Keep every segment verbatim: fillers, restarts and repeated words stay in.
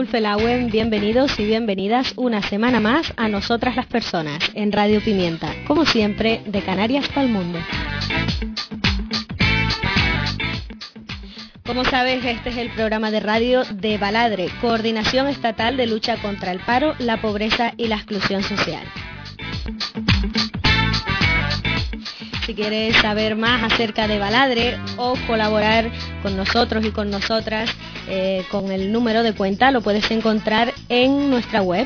Felauen, bienvenidos y bienvenidas una semana más a Nosotras las Personas, en Radio Pimienta, como siempre, de Canarias para el mundo. Como sabes, este es el programa de radio de Baladre, Coordinación Estatal de Lucha contra el Paro, la Pobreza y la Exclusión Social. Si quieres saber más acerca de Baladre o colaborar con nosotros y con nosotras eh, con el número de cuenta, lo puedes encontrar en nuestra web.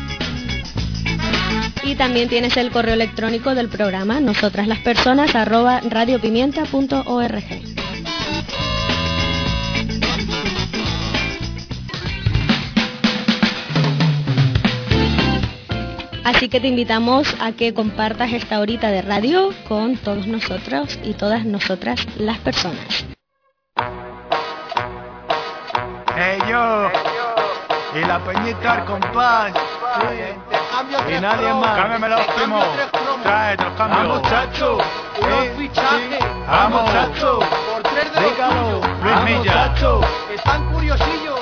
Y también tienes el correo electrónico del programa, nosotraslaspersonas arroba radiopimienta punto org. Así que te invitamos a que compartas esta horita de radio con todos nosotros y todas nosotras las personas. Hey yo, y la peñita al compás, sí. Y nadie más. Cámbiame los primos, trae los cambios. Vamos chacho, unos fichajes. Vamos chacho, por tres de los tuyos. Vamos chacho, que están curiosillos.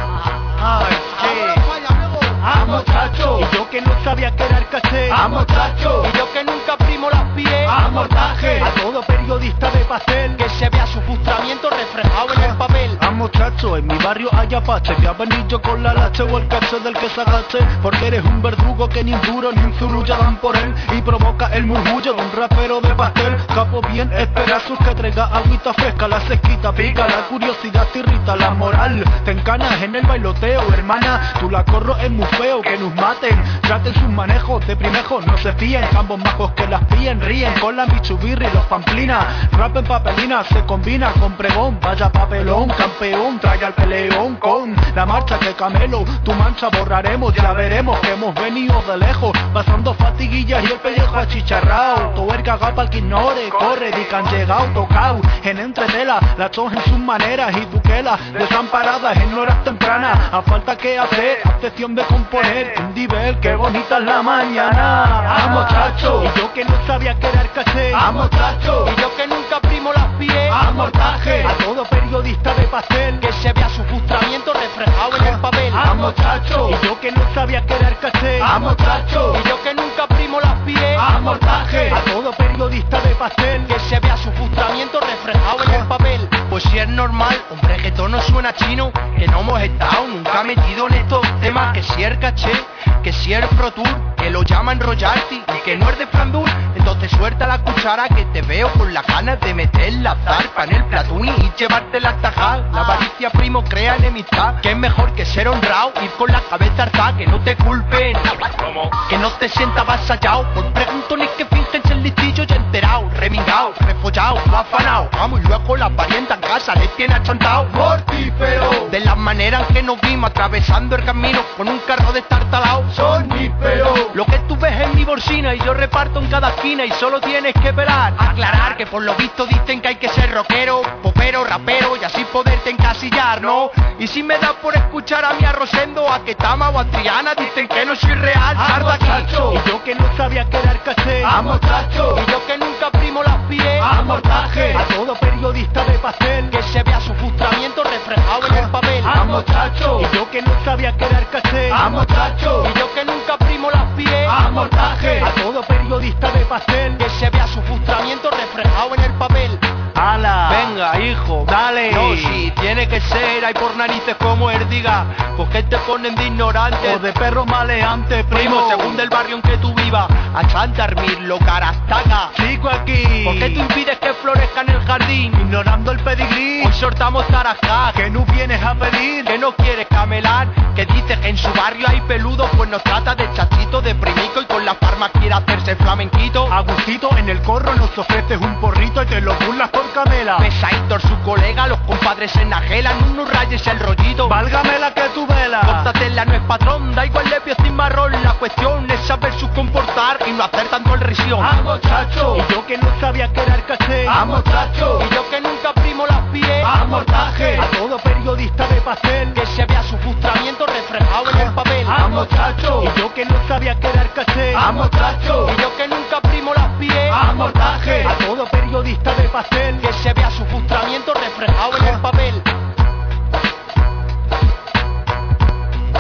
Ay, sí. Vamos chacho, y yo que no sabía que era el caché. Vamos chacho, y yo que nunca primo las pies. Vamos taje, a todo periodista de pastel que se vea su frustramiento reflejado en el papel. Vamos chacho, en mi barrio hay apache que ha venido con la lache o el caché del que se agache, porque eres un verdugo que ni un duro ni un zurullo dan por él y provoca el murmullo de un rapero de pastel. Capo bien, espera sus que traiga agüita fresca, la sesquita pica, la curiosidad te irrita, la moral te encanas en el bailoteo, hermana, tú la corro en muy feo, que nos maten, traten sus manejos de primejos, no se fíen, ambos majos que las píen, ríen con la michubirri y los pamplinas, rap en papelina, se combina con pregón, vaya papelón, campeón, trae al peleón con la marcha que camelo, tu mancha borraremos, ya veremos que hemos venido de lejos, pasando fatiguillas y el pellejo achicharrao, todo el cagao pa'l que ignore, corre, di que han llegado, tocao, en entretela, la chon en sus maneras y duquela, desamparadas en horas tempranas, a falta que hacer, abstención de componer, un nivel, qué bonita es la mañana, vamos chacho, y yo que no sabía que era el caché, vamos chacho, y yo que nunca primo las pies, vamos taje, a todo periodista de pastel, que se vea su frustramiento reflejado en el papel, vamos chacho, y yo que no sabía que era el caché, vamos chacho, y yo que nunca primo las pies, vamos taje, a todo periodista de pastel, que se vea su frustramiento reflejado en el papel. Pues si es normal, hombre, que todo no suena chino, que no hemos estado nunca metido en estos temas, que si el caché, que si el Pro Tour, que lo llaman royalty y que no es de Flandur, entonces suelta la cuchara que te veo con las ganas de meter la zarpa en el platuni y llevarte la tajada. La avaricia, primo, crea enemistad, que es mejor que ser honrado, ir con la cabeza alzada, que no te culpen, que no te sientas avasallado por preguntones que fingen ser listillo y enterado, remingao, refollado, no afanao, vamos, y luego la parienta en casa les tiene achantado, mortífero, de las maneras en que nos vimos atravesando el camino con un carro destartalado, sonífero, lo que tú ves en mi bolsina y yo reparto en cada esquina y solo tienes que esperar, aclarar que por lo visto dicen que hay que ser rockero, popero, rapero y así poderte encasillar, ¿no? Y si me das por escuchar a mi Arrosendo, a Ketama o a Triana, dicen que no soy real, sarda aquí, y yo que no sabía que era el caché, vamos chacho, y yo que nunca primo las pies, vamos taje, a todo periodista de pastel, que se vea su frustramiento reflejado en el papel, vamos chacho, y yo que no sabía que era el caché, vamos chacho, y yo que nunca primo las pies, vamos taje, a todo periodista de pastel, que se vea su frustramiento reflejado en el papel. ¡Hala! Venga, hijo, dale. No, si tiene que ser, hay por narices como él diga, pues que te ponen de ignorante o de perro maleante, primo, según del barrio en que tú vivas, a chantarmirlo, carastaca. Chico aquí, ¿por qué tú impides que florezca en el jardín? Ignorando el pedigrí, hoy sortamos tarajá, que no vienes a pedir, que no quieres camelar, que dices que en su barrio hay peludo, pues nos trata de chachito, de primico y con la farma quiere hacerse flamenquito. Agustito, en el corro nos ofreces un porrito y te lo burlas por camela. Pesaítor su colega, los compadres se enajelan, no nos rayes el rollito, válgame la que tu vela. Córtatela, no es patrón, da igual lepio sin marrón, la cuestión es saber su comportar y no hacer tanto el risión. Vamos chacho, y yo que no sabía que era el caché, vamos chacho, y yo que nunca primo las pies, vamos taje, a todo periodista de pastel, que se vea su frustramiento reflejado en el papel, vamos chacho, y yo que no sabía que era el caché, vamos chacho, y yo que nunca primo las pies, vamos taje, a todo periodista de pastel, que se vea su frustramiento reflejado en el papel.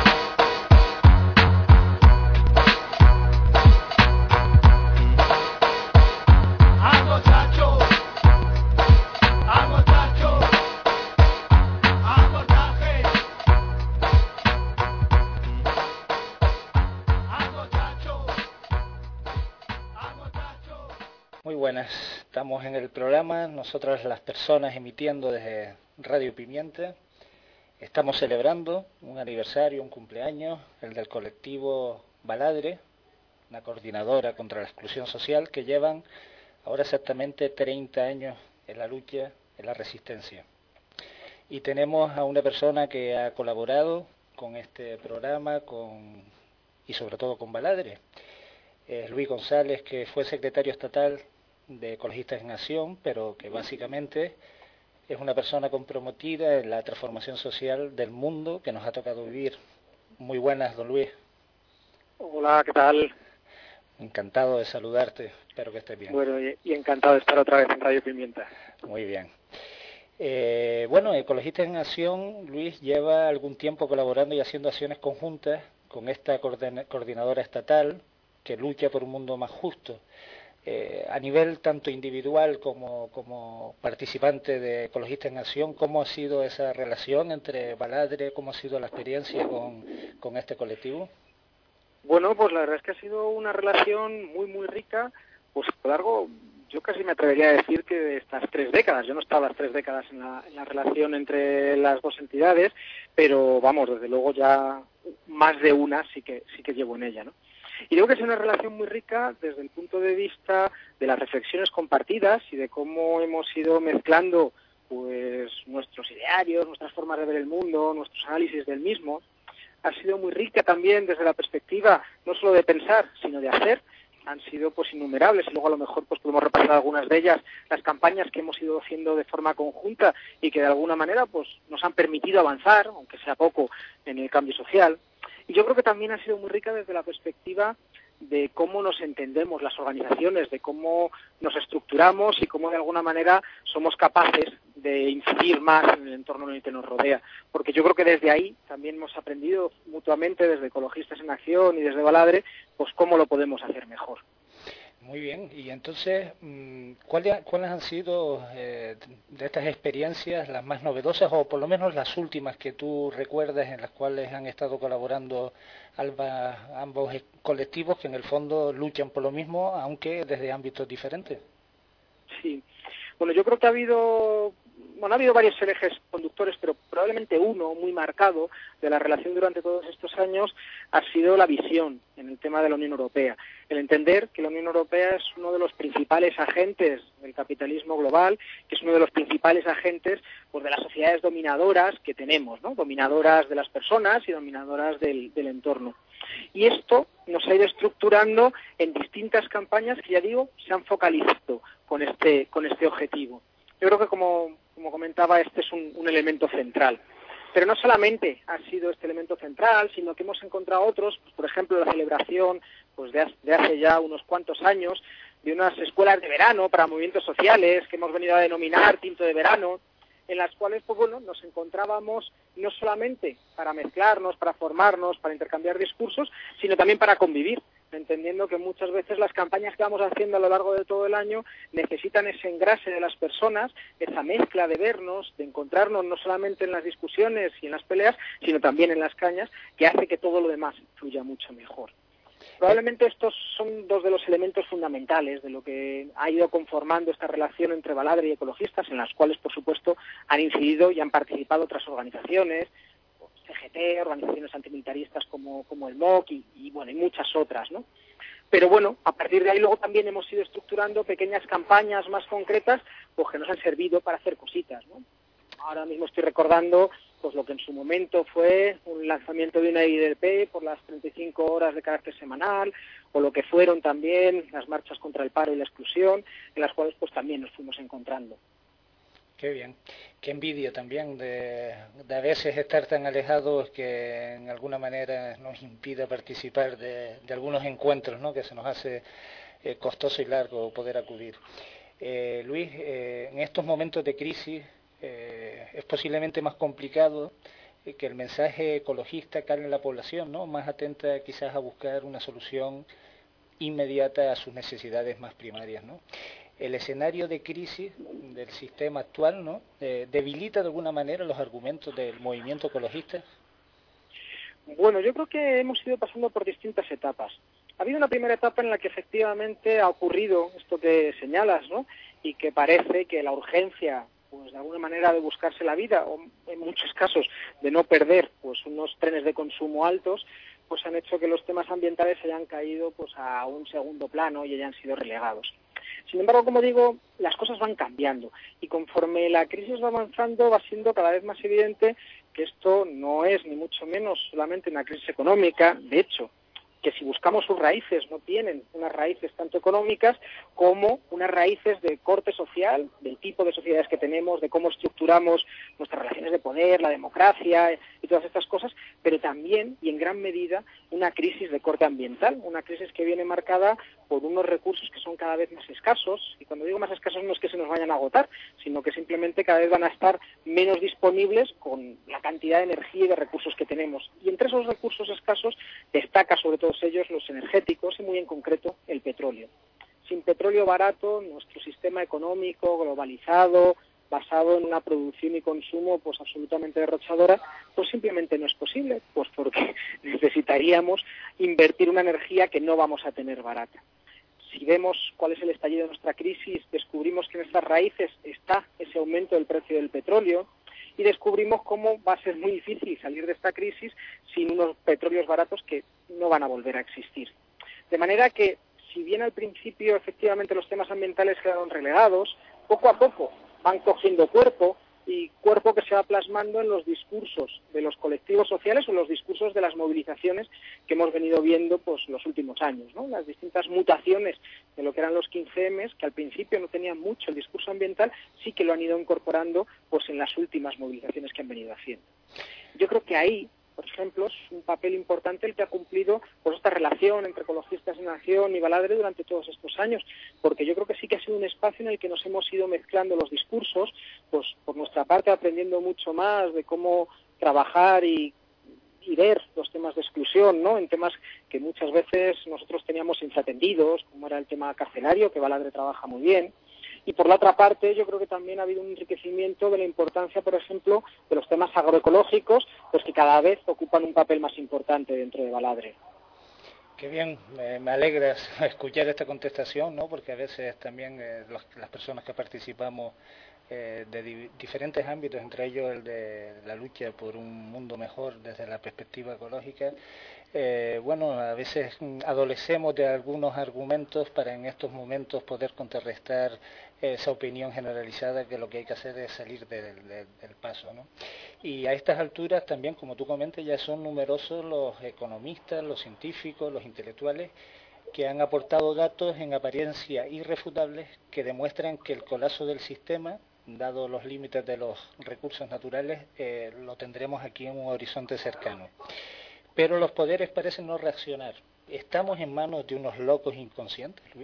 Muy buenas, estamos en el programa, nosotras las personas emitiendo desde Radio Pimienta. Estamos celebrando un aniversario, un cumpleaños, el del colectivo Baladre, una coordinadora contra la exclusión social, que llevan ahora exactamente treinta años en la lucha, en la resistencia. Y tenemos a una persona que ha colaborado con este programa con, y sobre todo con Baladre. Es Luis González, que fue secretario estatal de Ecologistas en Acción, pero que básicamente es una persona comprometida en la transformación social del mundo que nos ha tocado vivir. Muy buenas, don Luis. Hola, ¿qué tal? Encantado de saludarte, espero que estés bien. Bueno, y, y encantado de estar otra vez en Radio Pimienta. Muy bien. Eh, bueno, Ecologistas en Acción, Luis, lleva algún tiempo colaborando y haciendo acciones conjuntas con esta coordinadora estatal que lucha por un mundo más justo. Eh, a nivel tanto individual como, como participante de Ecologistas en Acción, ¿cómo ha sido esa relación entre Baladre? ¿Cómo ha sido la experiencia con, con este colectivo? Bueno, pues la verdad es que ha sido una relación muy, muy rica, pues a lo largo, yo casi me atrevería a decir que de estas tres décadas. Yo no estaba las tres décadas en la, en la relación entre las dos entidades, pero vamos, desde luego ya más de una sí que, sí que llevo en ella, ¿no? Y digo que es una relación muy rica desde el punto de vista de las reflexiones compartidas y de cómo hemos ido mezclando pues nuestros idearios, nuestras formas de ver el mundo, nuestros análisis del mismo. Ha sido muy rica también desde la perspectiva no solo de pensar, sino de hacer. Han sido pues innumerables y luego a lo mejor pues podemos repasar algunas de ellas, las campañas que hemos ido haciendo de forma conjunta y que de alguna manera pues nos han permitido avanzar, aunque sea poco, en el cambio social. Y yo creo que también ha sido muy rica desde la perspectiva de cómo nos entendemos las organizaciones, de cómo nos estructuramos y cómo de alguna manera somos capaces de incidir más en el entorno en el que nos rodea. Porque yo creo que desde ahí también hemos aprendido mutuamente, desde Ecologistas en Acción y desde Baladre, pues cómo lo podemos hacer mejor. Muy bien, y entonces, ¿cuáles, cuáles han sido eh, de estas experiencias las más novedosas o por lo menos las últimas que tú recuerdas en las cuales han estado colaborando alba, ambos colectivos que en el fondo luchan por lo mismo, aunque desde ámbitos diferentes? Sí, bueno, yo creo que ha habido... Bueno, ha habido varios ejes conductores, pero probablemente uno muy marcado de la relación durante todos estos años ha sido la visión en el tema de la Unión Europea. El entender que la Unión Europea es uno de los principales agentes del capitalismo global, que es uno de los principales agentes pues, de las sociedades dominadoras que tenemos, ¿no? Dominadoras de las personas y dominadoras del, del entorno. Y esto nos ha ido estructurando en distintas campañas que, ya digo, se han focalizado con este, con este objetivo. Yo creo que, como, como comentaba, este es un, un elemento central. Pero no solamente ha sido este elemento central, sino que hemos encontrado otros, pues, por ejemplo, la celebración pues, de, de hace ya unos cuantos años de unas escuelas de verano para movimientos sociales que hemos venido a denominar Tinto de Verano, en las cuales pues, bueno, nos encontrábamos no solamente para mezclarnos, para formarnos, para intercambiar discursos, sino también para convivir, entendiendo que muchas veces las campañas que vamos haciendo a lo largo de todo el año necesitan ese engrase de las personas, esa mezcla de vernos, de encontrarnos no solamente en las discusiones y en las peleas, sino también en las cañas, que hace que todo lo demás fluya mucho mejor. Probablemente estos son dos de los elementos fundamentales de lo que ha ido conformando esta relación entre Baladre y Ecologistas, en las cuales, por supuesto, han incidido y han participado otras organizaciones, C G T, organizaciones antimilitaristas como, como el M O C y, y, bueno, y muchas otras, ¿no? Pero bueno, a partir de ahí luego también hemos ido estructurando pequeñas campañas más concretas pues que nos han servido para hacer cositas, ¿no? Ahora mismo estoy recordando pues lo que en su momento fue un lanzamiento de una I D P por las treinta y cinco horas de carácter semanal, o lo que fueron también las marchas contra el paro y la exclusión, en las cuales pues también nos fuimos encontrando. Qué bien, qué envidia también de, de a veces estar tan alejados que en alguna manera nos impide participar de, de algunos encuentros, ¿no? Que se nos hace eh, costoso y largo poder acudir. Eh, Luis, eh, en estos momentos de crisis eh, es posiblemente más complicado eh, que el mensaje ecologista cale en la población, ¿no? Más atenta quizás a buscar una solución inmediata a sus necesidades más primarias, ¿no? El escenario de crisis del sistema actual, ¿no? Eh, debilita de alguna manera los argumentos del movimiento ecologista. Bueno, yo creo que hemos ido pasando por distintas etapas. Ha habido una primera etapa en la que efectivamente ha ocurrido esto que señalas, ¿no? Y que parece que la urgencia, pues de alguna manera, de buscarse la vida, o en muchos casos de no perder pues unos trenes de consumo altos, pues han hecho que los temas ambientales hayan caído pues a un segundo plano y hayan sido relegados. Sin embargo, como digo, las cosas van cambiando y conforme la crisis va avanzando va siendo cada vez más evidente que esto no es ni mucho menos solamente una crisis económica. De hecho, que si buscamos sus raíces no tienen unas raíces tanto económicas como unas raíces de corte social, del tipo de sociedades que tenemos, de cómo estructuramos nuestras relaciones de poder, la democracia y todas estas cosas, pero también y en gran medida una crisis de corte ambiental, una crisis que viene marcada por unos recursos que son cada vez más escasos, y cuando digo más escasos no es que se nos vayan a agotar, sino que simplemente cada vez van a estar menos disponibles con la cantidad de energía y de recursos que tenemos. Y entre esos recursos escasos destaca sobre todo ellos los energéticos y muy en concreto el petróleo. Sin petróleo barato, nuestro sistema económico globalizado, basado en una producción y consumo pues absolutamente derrochadora, pues simplemente no es posible, pues porque necesitaríamos invertir una energía que no vamos a tener barata. Si vemos cuál es el estallido de nuestra crisis, descubrimos que en estas raíces está ese aumento del precio del petróleo, y descubrimos cómo va a ser muy difícil salir de esta crisis sin unos petróleos baratos que no van a volver a existir. De manera que, si bien al principio efectivamente los temas ambientales quedaron relegados, poco a poco van cogiendo cuerpo, y cuerpo que se va plasmando en los discursos de los colectivos sociales o en los discursos de las movilizaciones que hemos venido viendo pues los últimos años, ¿no? Las distintas mutaciones de lo que eran los quince eme, que al principio no tenían mucho el discurso ambiental, sí que lo han ido incorporando pues en las últimas movilizaciones que han venido haciendo. Yo creo que ahí, por ejemplo, es un papel importante el que ha cumplido pues esta relación entre Ecologistas en Acción y Baladre durante todos estos años, porque yo creo que sí que ha sido un espacio en el que nos hemos ido mezclando los discursos, pues por nuestra parte aprendiendo mucho más de cómo trabajar y, y ver los temas de exclusión, ¿no? En temas que muchas veces nosotros teníamos desatendidos, como era el tema carcelario, que Baladre trabaja muy bien. Y por la otra parte, yo creo que también ha habido un enriquecimiento de la importancia, por ejemplo, de los temas agroecológicos, pues que cada vez ocupan un papel más importante dentro de Baladre. Qué bien, me, me alegra escuchar esta contestación, ¿no? Porque a veces también eh, los, las personas que participamos eh, de di diferentes ámbitos, entre ellos el de la lucha por un mundo mejor desde la perspectiva ecológica, eh, bueno, a veces adolecemos de algunos argumentos para en estos momentos poder contrarrestar esa opinión generalizada que lo que hay que hacer es salir del, del, del paso, ¿no? Y a estas alturas también, como tú comentas, ya son numerosos los economistas, los científicos, los intelectuales que han aportado datos en apariencia irrefutables que demuestran que el colapso del sistema, dado los límites de los recursos naturales, eh, lo tendremos aquí en un horizonte cercano. Pero los poderes parecen no reaccionar. ¿Estamos en manos de unos locos inconscientes, Luis?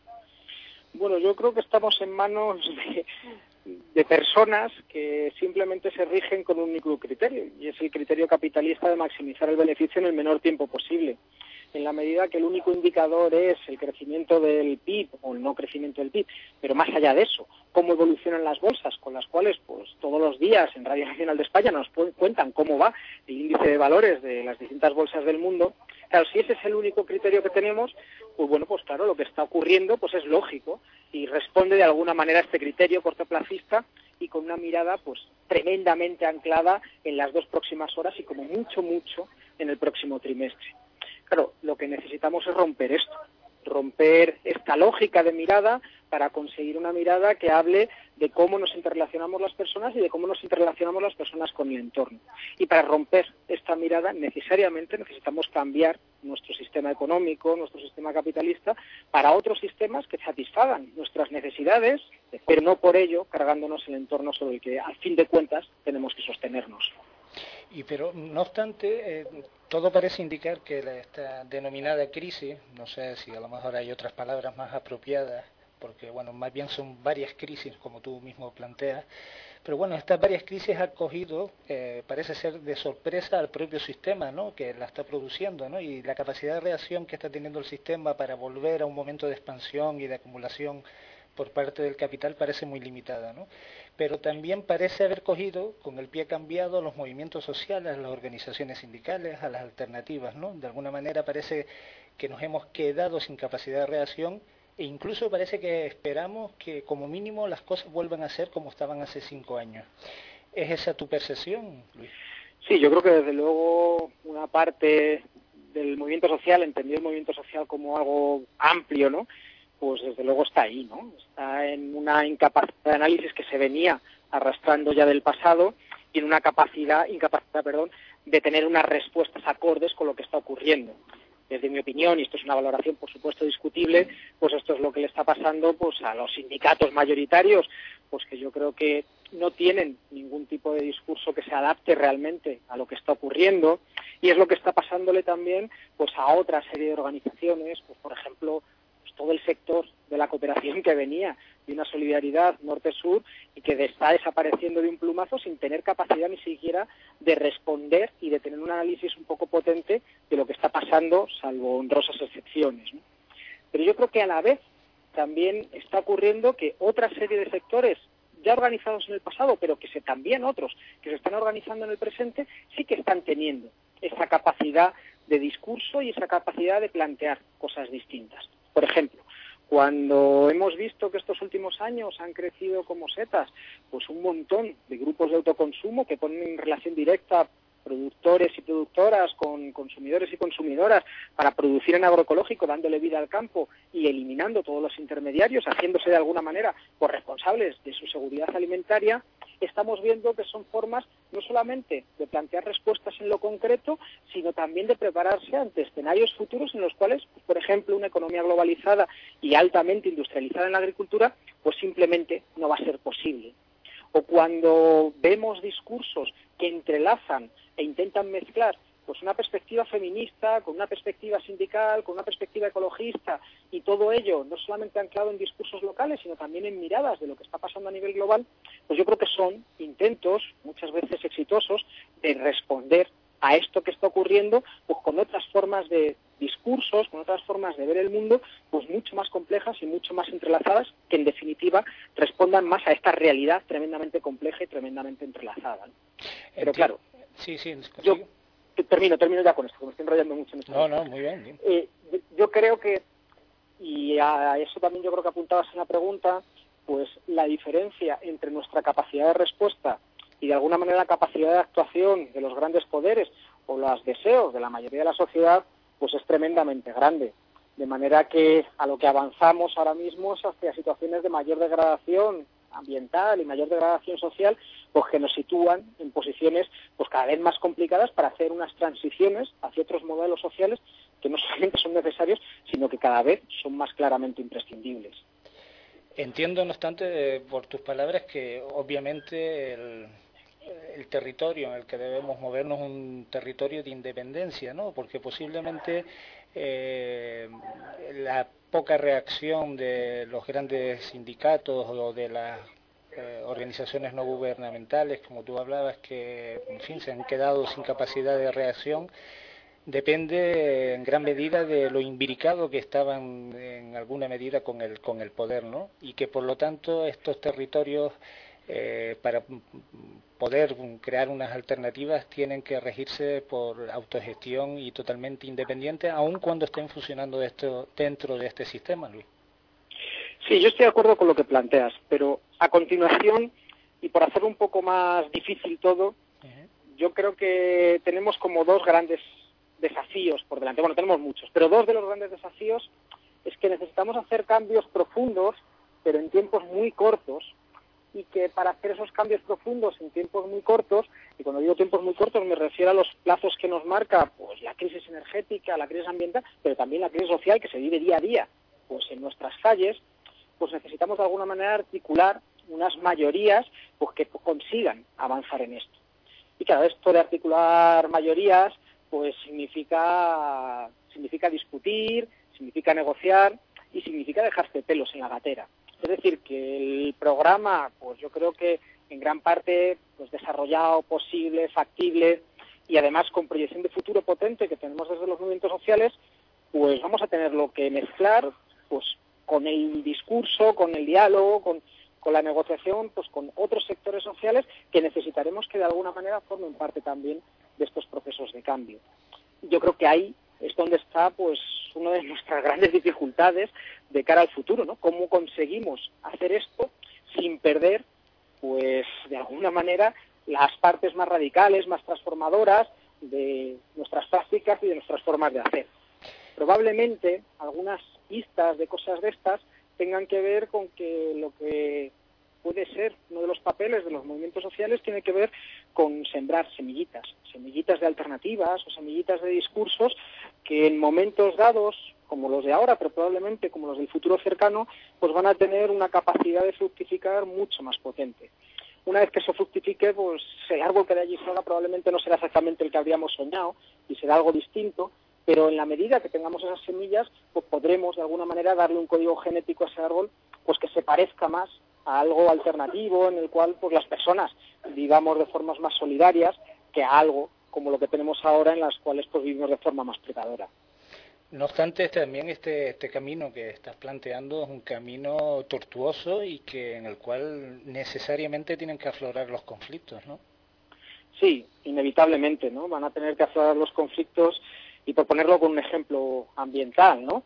Bueno, yo creo que estamos en manos de, de personas que simplemente se rigen con un único criterio, y es el criterio capitalista de maximizar el beneficio en el menor tiempo posible. En la medida que el único indicador es el crecimiento del P I B o el no crecimiento del P I B, pero más allá de eso, cómo evolucionan las bolsas, con las cuales pues todos los días en Radio Nacional de España nos cuentan cómo va el índice de valores de las distintas bolsas del mundo. Claro, si ese es el único criterio que tenemos, pues bueno, pues claro, lo que está ocurriendo pues es lógico y responde de alguna manera a este criterio cortoplacista y con una mirada pues tremendamente anclada en las dos próximas horas y como mucho, mucho en el próximo trimestre. Claro, lo que necesitamos es romper esto, romper esta lógica de mirada para conseguir una mirada que hable de cómo nos interrelacionamos las personas y de cómo nos interrelacionamos las personas con el entorno. Y para romper esta mirada necesariamente necesitamos cambiar nuestro sistema económico, nuestro sistema capitalista, para otros sistemas que satisfagan nuestras necesidades, pero no por ello cargándonos el entorno sobre el que, al fin de cuentas, tenemos que sostenernos. Y pero, no obstante, eh, todo parece indicar que la, esta denominada crisis, no sé si a lo mejor hay otras palabras más apropiadas, porque bueno, más bien son varias crisis, como tú mismo planteas, pero bueno, estas varias crisis han cogido, eh, parece ser de sorpresa al propio sistema, ¿no?, que la está produciendo, ¿no?, y la capacidad de reacción que está teniendo el sistema para volver a un momento de expansión y de acumulación por parte del capital parece muy limitada, ¿no? Pero también parece haber cogido con el pie cambiado a los movimientos sociales, a las organizaciones sindicales, a las alternativas, ¿no? De alguna manera parece que nos hemos quedado sin capacidad de reacción e incluso parece que esperamos que como mínimo las cosas vuelvan a ser como estaban hace cinco años. ¿Es esa tu percepción, Luis? Sí, yo creo que desde luego una parte del movimiento social, entendido el movimiento social como algo amplio, ¿no? Pues desde luego está ahí, ¿no? Está en una incapacidad de análisis que se venía arrastrando ya del pasado y en una capacidad, incapacidad, perdón, de tener unas respuestas acordes con lo que está ocurriendo. Desde mi opinión, y esto es una valoración por supuesto discutible, pues esto es lo que le está pasando pues a los sindicatos mayoritarios, pues que yo creo que no tienen ningún tipo de discurso que se adapte realmente a lo que está ocurriendo, y es lo que está pasándole también pues a otra serie de organizaciones, pues por ejemplo, pues todo el sector de la cooperación que venía de una solidaridad norte-sur y que está desapareciendo de un plumazo sin tener capacidad ni siquiera de responder y de tener un análisis un poco potente de lo que está pasando, salvo honrosas excepciones, ¿no? Pero yo creo que a la vez también está ocurriendo que otra serie de sectores ya organizados en el pasado, pero que se, también otros que se están organizando en el presente, sí que están teniendo esa capacidad de discurso y esa capacidad de plantear cosas distintas. Por ejemplo, cuando hemos visto que estos últimos años han crecido como setas, pues un montón de grupos de autoconsumo que ponen en relación directa productores y productoras con consumidores y consumidoras para producir en agroecológico, dándole vida al campo y eliminando todos los intermediarios, haciéndose de alguna manera por responsables de su seguridad alimentaria, estamos viendo que son formas no solamente de plantear respuestas en lo concreto, sino también de prepararse ante escenarios futuros en los cuales, pues, por ejemplo, una economía globalizada y altamente industrializada en la agricultura, pues simplemente no va a ser posible. O cuando vemos discursos que entrelazan e intentan mezclar pues una perspectiva feminista con una perspectiva sindical, con una perspectiva ecologista, y todo ello no solamente anclado en discursos locales, sino también en miradas de lo que está pasando a nivel global, pues yo creo que son intentos, muchas veces exitosos, de responder a esto que está ocurriendo, pues con otras formas de discursos, con otras formas de ver el mundo, pues mucho más complejas y mucho más entrelazadas, que en definitiva respondan más a esta realidad tremendamente compleja y tremendamente entrelazada, ¿no? Pero claro, sí, sí, yo termino, termino ya con esto, que me estoy enrollando mucho en esto. No, no, muy bien. bien. Eh, yo creo que, y a eso también yo creo que apuntabas en la pregunta, pues la diferencia entre nuestra capacidad de respuesta y de alguna manera la capacidad de actuación de los grandes poderes o los deseos de la mayoría de la sociedad, pues es tremendamente grande. De manera que a lo que avanzamos ahora mismo es hacia situaciones de mayor degradación ambiental y mayor degradación social, pues que nos sitúan en posiciones pues cada vez más complicadas para hacer unas transiciones hacia otros modelos sociales que no solamente son necesarios, sino que cada vez son más claramente imprescindibles. Entiendo, no obstante, por tus palabras, que obviamente el, el territorio en el que debemos movernos es un territorio de independencia, ¿no? Porque posiblemente eh, la poca reacción de los grandes sindicatos o de las eh, organizaciones no gubernamentales, como tú hablabas, que en fin se han quedado sin capacidad de reacción, depende en gran medida de lo imbricado que estaban en alguna medida con el con el poder, ¿no? Y que por lo tanto estos territorios eh, para poder crear unas alternativas tienen que regirse por autogestión y totalmente independiente, aun cuando estén funcionando esto dentro de este sistema, Luis. Sí, yo estoy de acuerdo con lo que planteas, pero a continuación, y por hacerlo un poco más difícil todo, uh-huh. yo creo que tenemos como dos grandes desafíos por delante. Bueno, tenemos muchos, pero dos de los grandes desafíos es que necesitamos hacer cambios profundos, pero en tiempos muy cortos, y que para hacer esos cambios profundos en tiempos muy cortos, y cuando digo tiempos muy cortos me refiero a los plazos que nos marca pues la crisis energética, la crisis ambiental, pero también la crisis social que se vive día a día pues en nuestras calles, pues necesitamos de alguna manera articular unas mayorías pues que consigan avanzar en esto. Y claro, esto de articular mayorías pues significa significa discutir, significa negociar y significa dejarse pelos en la gatera. Es decir, que el programa, pues yo creo que en gran parte pues desarrollado, posible, factible y además con proyección de futuro potente que tenemos desde los movimientos sociales, pues vamos a tenerlo que mezclar pues con el discurso, con el diálogo, con, con la negociación, pues con otros sectores sociales que necesitaremos que de alguna manera formen parte también de estos procesos de cambio. Yo creo que ahí es donde está pues una de nuestras grandes dificultades de cara al futuro, ¿no? Cómo conseguimos hacer esto sin perder, pues de alguna manera, las partes más radicales, más transformadoras de nuestras prácticas y de nuestras formas de hacer. Probablemente algunas pistas de cosas de estas tengan que ver con que lo que puede ser uno de los papeles de los movimientos sociales tiene que ver con sembrar semillitas, semillitas de alternativas o semillitas de discursos que en momentos dados, como los de ahora, pero probablemente como los del futuro cercano, pues van a tener una capacidad de fructificar mucho más potente. Una vez que eso fructifique, pues el árbol que de allí salga probablemente no será exactamente el que habríamos soñado y será algo distinto, pero en la medida que tengamos esas semillas, pues podremos de alguna manera darle un código genético a ese árbol pues que se parezca más a algo alternativo en el cual pues las personas vivamos de formas más solidarias que a algo como lo que tenemos ahora en las cuales pues vivimos de forma más predadora. No obstante, también este, este camino que estás planteando es un camino tortuoso y que en el cual necesariamente tienen que aflorar los conflictos, ¿no? Sí, inevitablemente, ¿no? Van a tener que aflorar los conflictos y por ponerlo con un ejemplo ambiental, ¿no?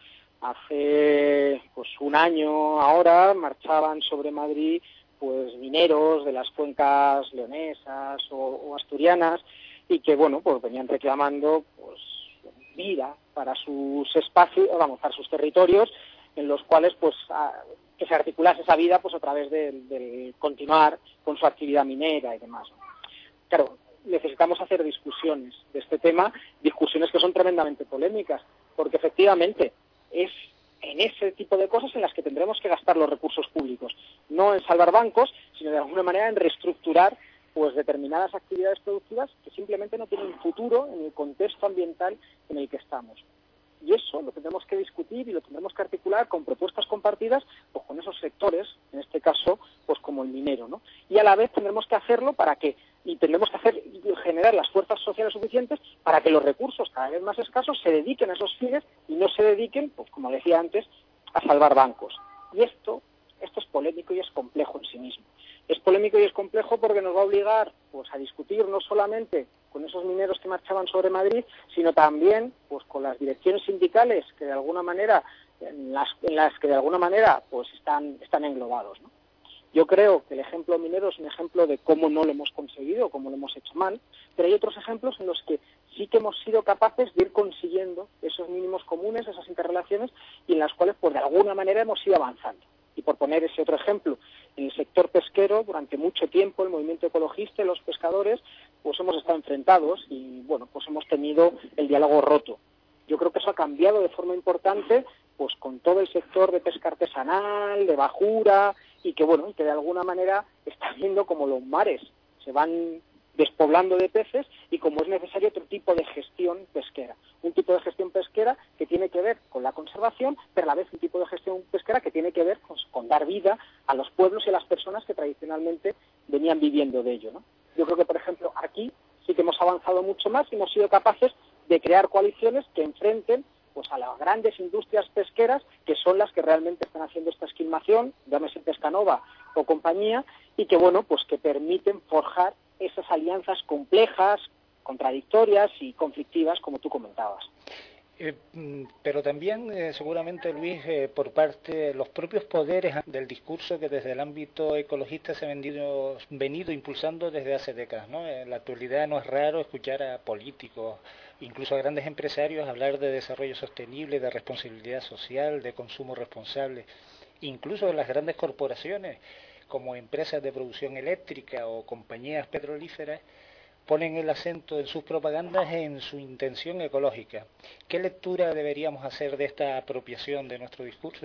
Hace pues un año ahora marchaban sobre Madrid pues mineros de las cuencas leonesas o, o asturianas y que bueno pues venían reclamando pues vida para sus espacios, vamos, para sus territorios en los cuales pues a, que se articulase esa vida pues a través de, de continuar con su actividad minera y demás. Claro, necesitamos hacer discusiones de este tema, discusiones que son tremendamente polémicas, porque efectivamente es en ese tipo de cosas en las que tendremos que gastar los recursos públicos, no en salvar bancos, sino de alguna manera en reestructurar pues determinadas actividades productivas que simplemente no tienen futuro en el contexto ambiental en el que estamos. Y eso lo tendremos que discutir y lo tendremos que articular con propuestas compartidas pues con esos sectores, en este caso, pues como el minero, ¿no? Y a la vez tendremos que hacerlo para que, y tendremos que hacer generar las fuerzas sociales suficientes para que los recursos cada vez más escasos se dediquen a esos fines y no se dediquen, pues como decía antes, a salvar bancos. Y esto, esto es polémico y es complejo en sí mismo. Es polémico y es complejo porque nos va a obligar pues a discutir no solamente con esos mineros que marchaban sobre Madrid, sino también pues con las direcciones sindicales que de alguna manera en las, en las que de alguna manera pues están están englobados, ¿no? Yo creo que el ejemplo minero es un ejemplo de cómo no lo hemos conseguido, cómo lo hemos hecho mal, pero hay otros ejemplos en los que sí que hemos sido capaces de ir consiguiendo esos mínimos comunes, esas interrelaciones, y en las cuales pues de alguna manera hemos ido avanzando. Y por poner ese otro ejemplo, en el sector pesquero, durante mucho tiempo, el movimiento ecologista y los pescadores, pues hemos estado enfrentados y, bueno, pues hemos tenido el diálogo roto. Yo creo que eso ha cambiado de forma importante, pues con todo el sector de pesca artesanal, de bajura, y que, bueno, que de alguna manera está viendo como los mares se van despoblando de peces y como es necesario otro tipo de gestión pesquera. Un tipo de gestión pesquera que tiene que ver con la conservación, pero a la vez un tipo de gestión pesquera que tiene que ver pues, con dar vida a los pueblos y a las personas que tradicionalmente venían viviendo de ello, ¿no? Yo creo que, por ejemplo, aquí sí que hemos avanzado mucho más y hemos sido capaces de crear coaliciones que enfrenten pues a las grandes industrias pesqueras que son las que realmente están haciendo esta esquilmación, llámese Pescanova o compañía, y que, bueno, pues que permiten forjar esas alianzas complejas, contradictorias y conflictivas, como tú comentabas. Eh, pero también, eh, seguramente, Luis, eh, por parte de los propios poderes del discurso que desde el ámbito ecologista se ha venido, venido impulsando desde hace décadas, ¿no? En la actualidad no es raro escuchar a políticos, incluso a grandes empresarios, hablar de desarrollo sostenible, de responsabilidad social, de consumo responsable, incluso de las grandes corporaciones, como empresas de producción eléctrica o compañías petrolíferas, ponen el acento en sus propagandas en su intención ecológica. ¿Qué lectura deberíamos hacer de esta apropiación de nuestro discurso?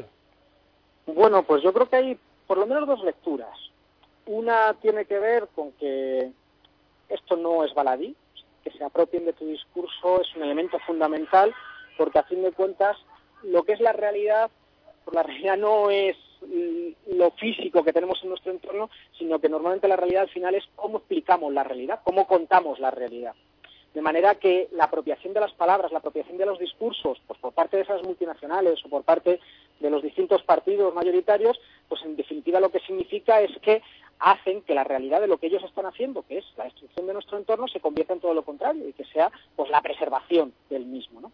Bueno, pues yo creo que hay por lo menos dos lecturas. Una tiene que ver con que esto no es baladí, que se apropien de tu discurso es un elemento fundamental, porque a fin de cuentas lo que es la realidad, pues la realidad no es lo físico que tenemos en nuestro entorno, sino que normalmente la realidad al final es cómo explicamos la realidad, cómo contamos la realidad. De manera que la apropiación de las palabras, la apropiación de los discursos, pues por parte de esas multinacionales o por parte de los distintos partidos mayoritarios, pues en definitiva lo que significa es que hacen que la realidad de lo que ellos están haciendo, que es la destrucción de nuestro entorno, se convierta en todo lo contrario y que sea pues la preservación del mismo, ¿no? De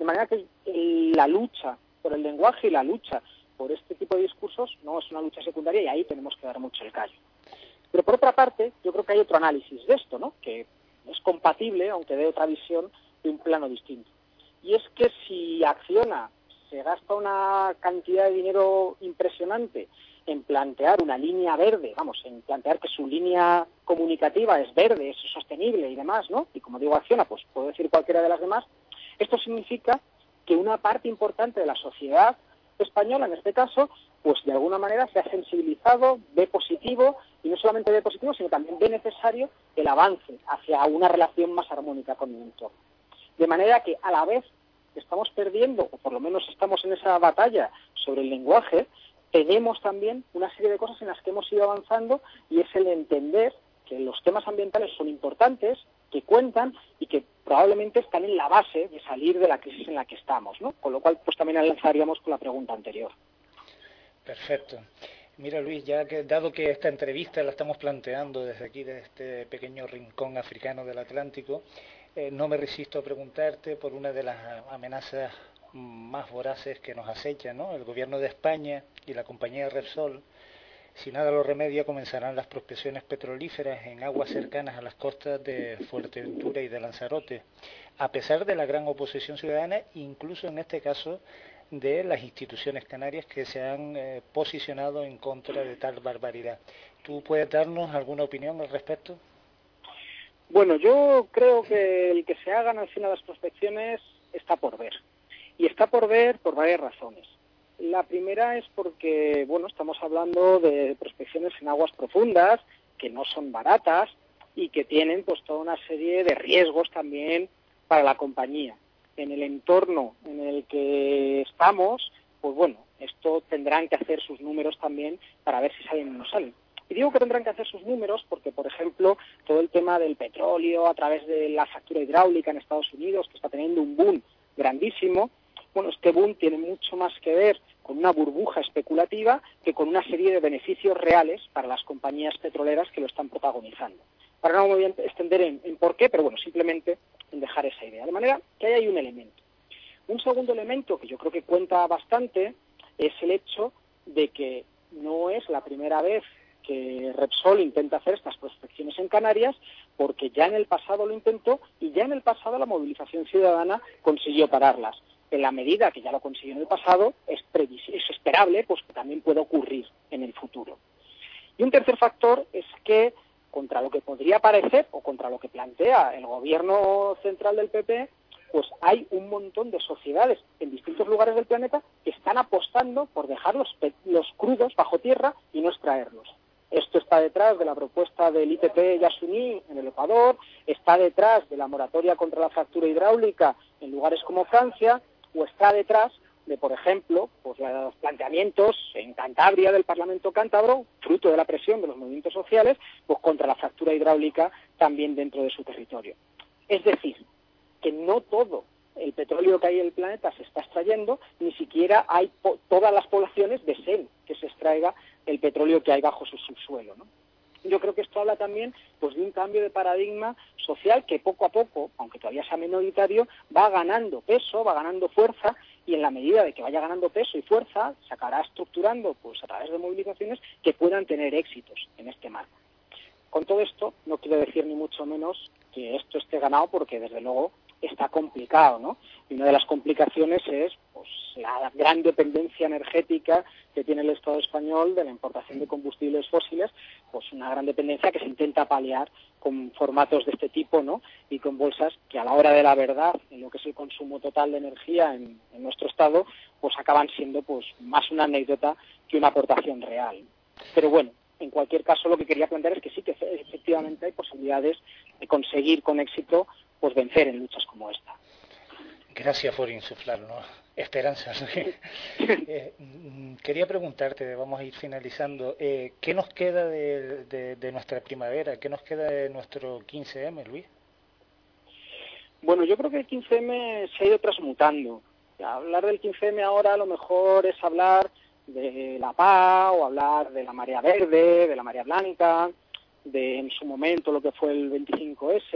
manera que la lucha por el lenguaje y la lucha por este tipo de discursos no es una lucha secundaria y ahí tenemos que dar mucho el callo. Pero por otra parte, yo creo que hay otro análisis de esto, ¿no? Que es compatible, aunque dé otra visión, de un plano distinto. Y es que si Acciona se gasta una cantidad de dinero impresionante en plantear una línea verde, vamos, en plantear que su línea comunicativa es verde, es sostenible y demás, ¿no? Y como digo Acciona, pues puedo decir cualquiera de las demás, esto significa que una parte importante de la sociedad española, en este caso, pues de alguna manera se ha sensibilizado, ve positivo, y no solamente ve positivo, sino también ve necesario el avance hacia una relación más armónica con el entorno. De manera que a la vez que estamos perdiendo, o por lo menos estamos en esa batalla sobre el lenguaje, tenemos también una serie de cosas en las que hemos ido avanzando, y es el entender que los temas ambientales son importantes, que cuentan y que probablemente están en la base de salir de la crisis en la que estamos, ¿no? Con lo cual, pues también lanzaríamos con la pregunta anterior. Perfecto. Mira, Luis, ya que dado que esta entrevista la estamos planteando desde aquí, desde este pequeño rincón africano del Atlántico, eh, no me resisto a preguntarte por una de las amenazas más voraces que nos acechan, ¿no? El gobierno de España y la compañía Repsol, si nada lo remedia, comenzarán las prospecciones petrolíferas en aguas cercanas a las costas de Fuerteventura y de Lanzarote, a pesar de la gran oposición ciudadana, incluso en este caso de las instituciones canarias que se han eh, posicionado en contra de tal barbaridad. ¿Tú puedes darnos alguna opinión al respecto? Bueno, yo creo que el que se hagan al final las prospecciones está por ver. Y está por ver por varias razones. La primera es porque, bueno, estamos hablando de prospecciones en aguas profundas, que no son baratas y que tienen pues toda una serie de riesgos también para la compañía. En el entorno en el que estamos, pues bueno, esto tendrán que hacer sus números también para ver si salen o no salen. Y digo que tendrán que hacer sus números porque, por ejemplo, todo el tema del petróleo a través de la fractura hidráulica en Estados Unidos, que está teniendo un boom grandísimo, bueno, este boom tiene mucho más que ver con una burbuja especulativa que con una serie de beneficios reales para las compañías petroleras que lo están protagonizando. Ahora no me voy a extender en, en por qué, pero bueno, simplemente en dejar esa idea. De manera que ahí hay un elemento. Un segundo elemento que yo creo que cuenta bastante es el hecho de que no es la primera vez que Repsol intenta hacer estas prospecciones en Canarias, porque ya en el pasado lo intentó y ya en el pasado la movilización ciudadana consiguió pararlas. En la medida que ya lo consiguió en el pasado, es, es esperable pues que también pueda ocurrir en el futuro. Y un tercer factor es que, contra lo que podría parecer, o contra lo que plantea el gobierno central del P P, pues hay un montón de sociedades en distintos lugares del planeta que están apostando por dejar los, los crudos bajo tierra y no extraerlos. Esto está detrás de la propuesta del I P P Yasuní en el Ecuador, está detrás de la moratoria contra la fractura hidráulica en lugares como Francia, o está detrás de, por ejemplo, pues los planteamientos en Cantabria del Parlamento cántabro, fruto de la presión de los movimientos sociales, pues contra la fractura hidráulica también dentro de su territorio. Es decir, que no todo el petróleo que hay en el planeta se está extrayendo, ni siquiera hay po- todas las poblaciones desean que se extraiga el petróleo que hay bajo su subsuelo, ¿no? Yo creo que esto habla también pues de un cambio de paradigma social que poco a poco, aunque todavía sea minoritario, va ganando peso, va ganando fuerza, y en la medida de que vaya ganando peso y fuerza, se acabará estructurando pues a través de movilizaciones que puedan tener éxitos en este marco. Con todo esto, no quiero decir ni mucho menos que esto esté ganado, porque desde luego está complicado, ¿no? Y una de las complicaciones es pues la gran dependencia energética que tiene el Estado español de la importación de combustibles fósiles, pues una gran dependencia que se intenta paliar con formatos de este tipo, ¿no? Y con bolsas que a la hora de la verdad, en lo que es el consumo total de energía en, en nuestro Estado, pues acaban siendo pues más una anécdota que una aportación real. Pero bueno, en cualquier caso lo que quería plantear es que sí que efectivamente hay posibilidades de conseguir con éxito pues vencer en luchas como esta. Gracias por insuflarnos esperanzas. eh, quería preguntarte, vamos a ir finalizando, eh, ¿qué nos queda de, de, de nuestra primavera? ¿Qué nos queda de nuestro quince eme, Luis? Bueno, yo creo que el quince eme se ha ido transmutando. Hablar del quince eme ahora a lo mejor es hablar de la paz, o hablar de la marea verde, de la marea blanca, de en su momento lo que fue el veinticinco ese.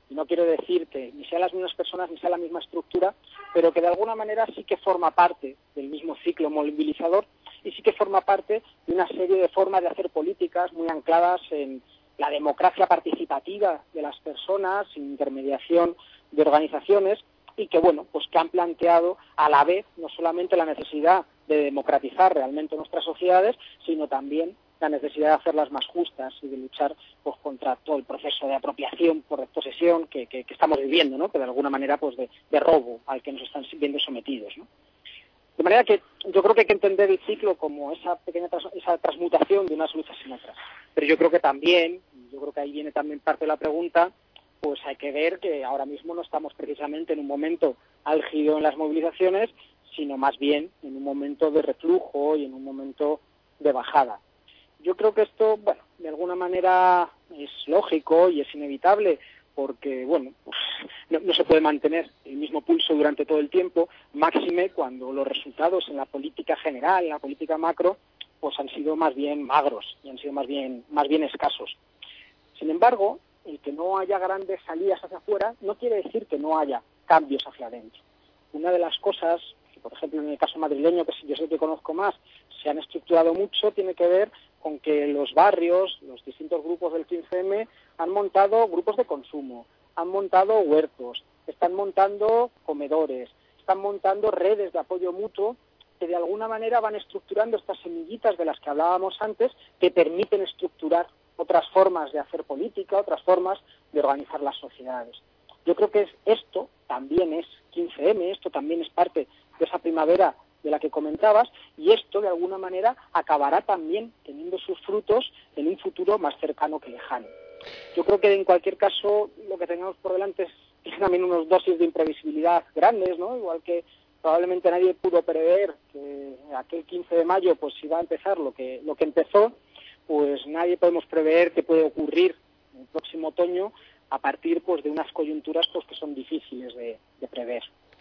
y no quiero decir que ni sean las mismas personas ni sea la misma estructura, pero que de alguna manera sí que forma parte del mismo ciclo movilizador y sí que forma parte de una serie de formas de hacer políticas muy ancladas en la democracia participativa de las personas, sin intermediación de organizaciones, y que, bueno, pues que han planteado a la vez no solamente la necesidad de democratizar realmente nuestras sociedades, sino también la necesidad de hacerlas más justas y de luchar pues contra todo el proceso de apropiación por posesión que, que, que estamos viviendo, ¿no? Que de alguna manera pues de, de robo al que nos están viendo sometidos, ¿no? De manera que yo creo que hay que entender el ciclo como esa pequeña tras, esa transmutación de unas luchas en otras. Pero yo creo que también, yo creo que ahí viene también parte de la pregunta, pues hay que ver que ahora mismo no estamos precisamente en un momento álgido en las movilizaciones, sino más bien en un momento de reflujo y en un momento de bajada. Yo creo que esto, bueno, de alguna manera es lógico y es inevitable, porque, bueno, pues no, no se puede mantener el mismo pulso durante todo el tiempo, máxime cuando los resultados en la política general, en la política macro, pues han sido más bien magros y han sido más bien, más bien escasos. Sin embargo, el que no haya grandes salidas hacia afuera no quiere decir que no haya cambios hacia adentro. Una de las cosas que, por ejemplo, en el caso madrileño, que yo sé que conozco más, se han estructurado mucho, tiene que ver con que los barrios, los distintos grupos del quince eme han montado grupos de consumo, han montado huertos, están montando comedores, están montando redes de apoyo mutuo que de alguna manera van estructurando estas semillitas de las que hablábamos antes, que permiten estructurar otras formas de hacer política, otras formas de organizar las sociedades. Yo creo que esto también es quince eme, esto también es parte de esa primavera de la que comentabas, y esto de alguna manera acabará también teniendo sus frutos en un futuro más cercano que lejano. Yo creo que en cualquier caso lo que tengamos por delante es, es también unos dosis de imprevisibilidad grandes, ¿no? Igual que probablemente nadie pudo prever que aquel quince de mayo pues iba a empezar lo que lo que empezó, pues nadie podemos prever qué puede ocurrir el próximo otoño a partir pues de unas coyunturas pues que son difíciles de, de prever.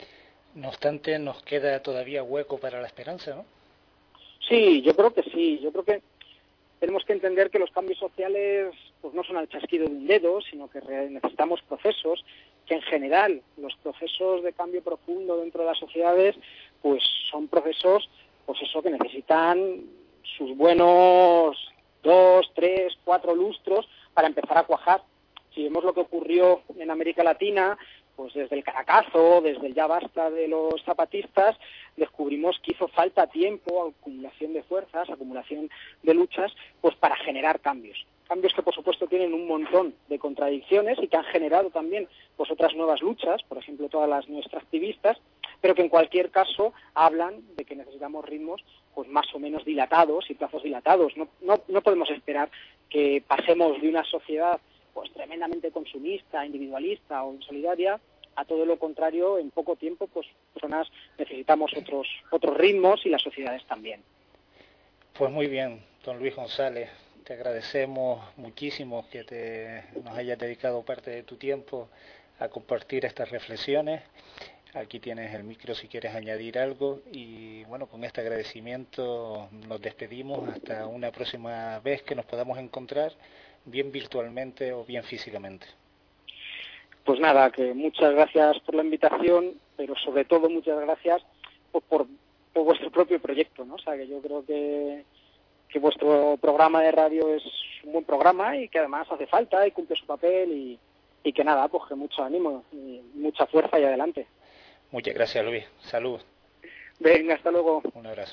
No obstante, nos queda todavía hueco para la esperanza, ¿no? Sí, yo creo que sí. Yo creo que tenemos que entender que los cambios sociales pues no son al chasquido de un dedo, sino que necesitamos procesos, que en general los procesos de cambio profundo dentro de las sociedades pues son procesos pues eso que necesitan sus buenos dos, tres, cuatro lustros para empezar a cuajar. Si vemos lo que ocurrió en América Latina, pues desde el Caracazo, desde el ya basta de los zapatistas, descubrimos que hizo falta tiempo, acumulación de fuerzas, acumulación de luchas, pues para generar cambios. Cambios que, por supuesto, tienen un montón de contradicciones y que han generado también pues otras nuevas luchas, por ejemplo, todas las nuestras activistas, pero que en cualquier caso hablan de que necesitamos ritmos pues más o menos dilatados y plazos dilatados. No, no, no podemos esperar que pasemos de una sociedad pues tremendamente consumista, individualista o insolidaria, a todo lo contrario, en poco tiempo, pues personas necesitamos otros otros ritmos y las sociedades también. Pues muy bien, don Luis González, te agradecemos muchísimo que te, nos hayas dedicado parte de tu tiempo a compartir estas reflexiones. Aquí tienes el micro si quieres añadir algo y bueno, con este agradecimiento nos despedimos hasta una próxima vez que nos podamos encontrar, bien virtualmente o bien físicamente. Pues nada, que muchas gracias por la invitación, pero sobre todo muchas gracias por, por, por vuestro propio proyecto, ¿no? O sea, que yo creo que, que vuestro programa de radio es un buen programa y que además hace falta y cumple su papel y, y que nada, pues que mucho ánimo y mucha fuerza y adelante. Muchas gracias, Luis. Salud. Venga, hasta luego. Un abrazo.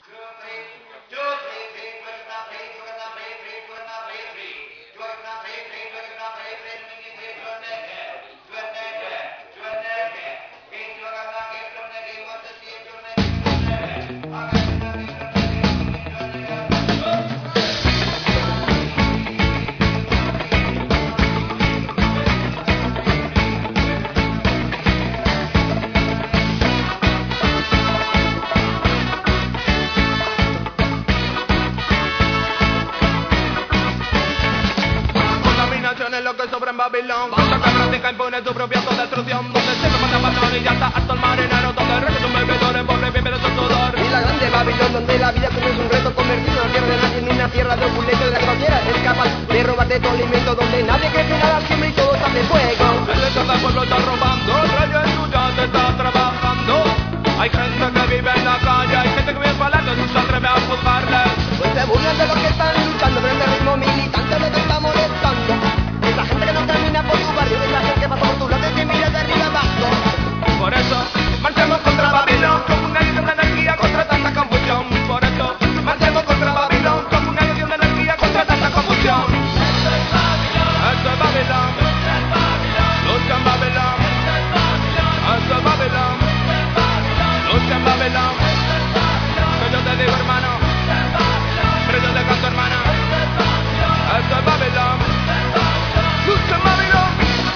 Babilón, cuando que práctica impone tu propia autodestrucción, donde se me manda patrón y ya está harto el marinero, donde el resto son bebedores por revive de su sudor. Y la grande Babilón, donde la vida es un reto convertido en tierra de nadie, ni una tierra de opulencia de la que cualquiera es capaz de robarte tu alimento, donde nadie crece nada siempre y todo se hace fuego. cada pueblo está robando, rayo en tu ya te está trabajando. Hay gente que vive en la calle, hay gente que vive falando, no se atreve a juzgarles. Pues se burlan de los que están luchando, pero este ritmo militante les está molestando. Esa gente que no camina por tu barrio, esa gente que pasa por tu lado y te mira de arriba abajo. Por eso, marchemos contra Babilón, como una ilusión de energía contra tanta confusión. Por eso, marchemos contra Babilón, como una ilusión de energía contra tanta confusión. Esto es Babilón, esto es Babilón, lucha en Babilón, esto es Babilón, lucha en Babilón, que yo te digo hermano, pero yo te canto hermana, esto es Babilón, lucha en Babilón.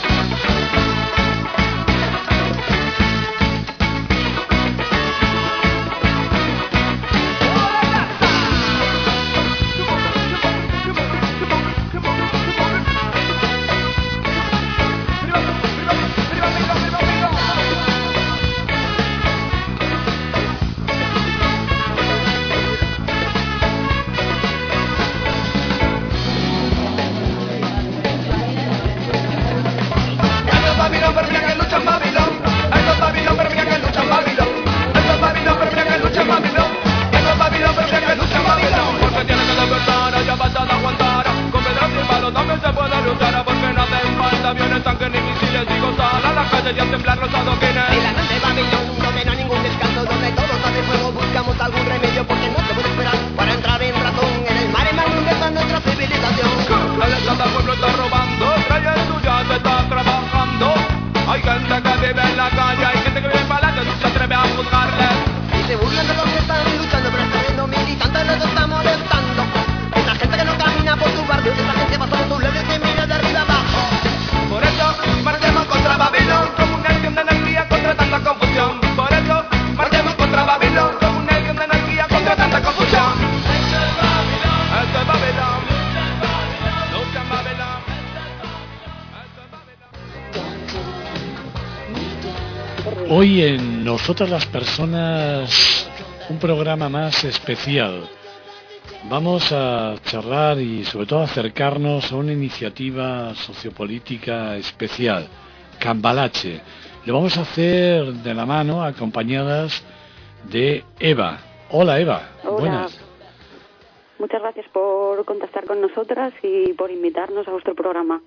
Hoy en Nosotras las Personas, un programa más especial. Vamos a charlar y sobre todo acercarnos a una iniciativa sociopolítica especial, Cambalache. Lo vamos a hacer de la mano, acompañadas de Eva. Hola Eva, Hola. Buenas. Muchas gracias por contactar con nosotras y por invitarnos a vuestro programa.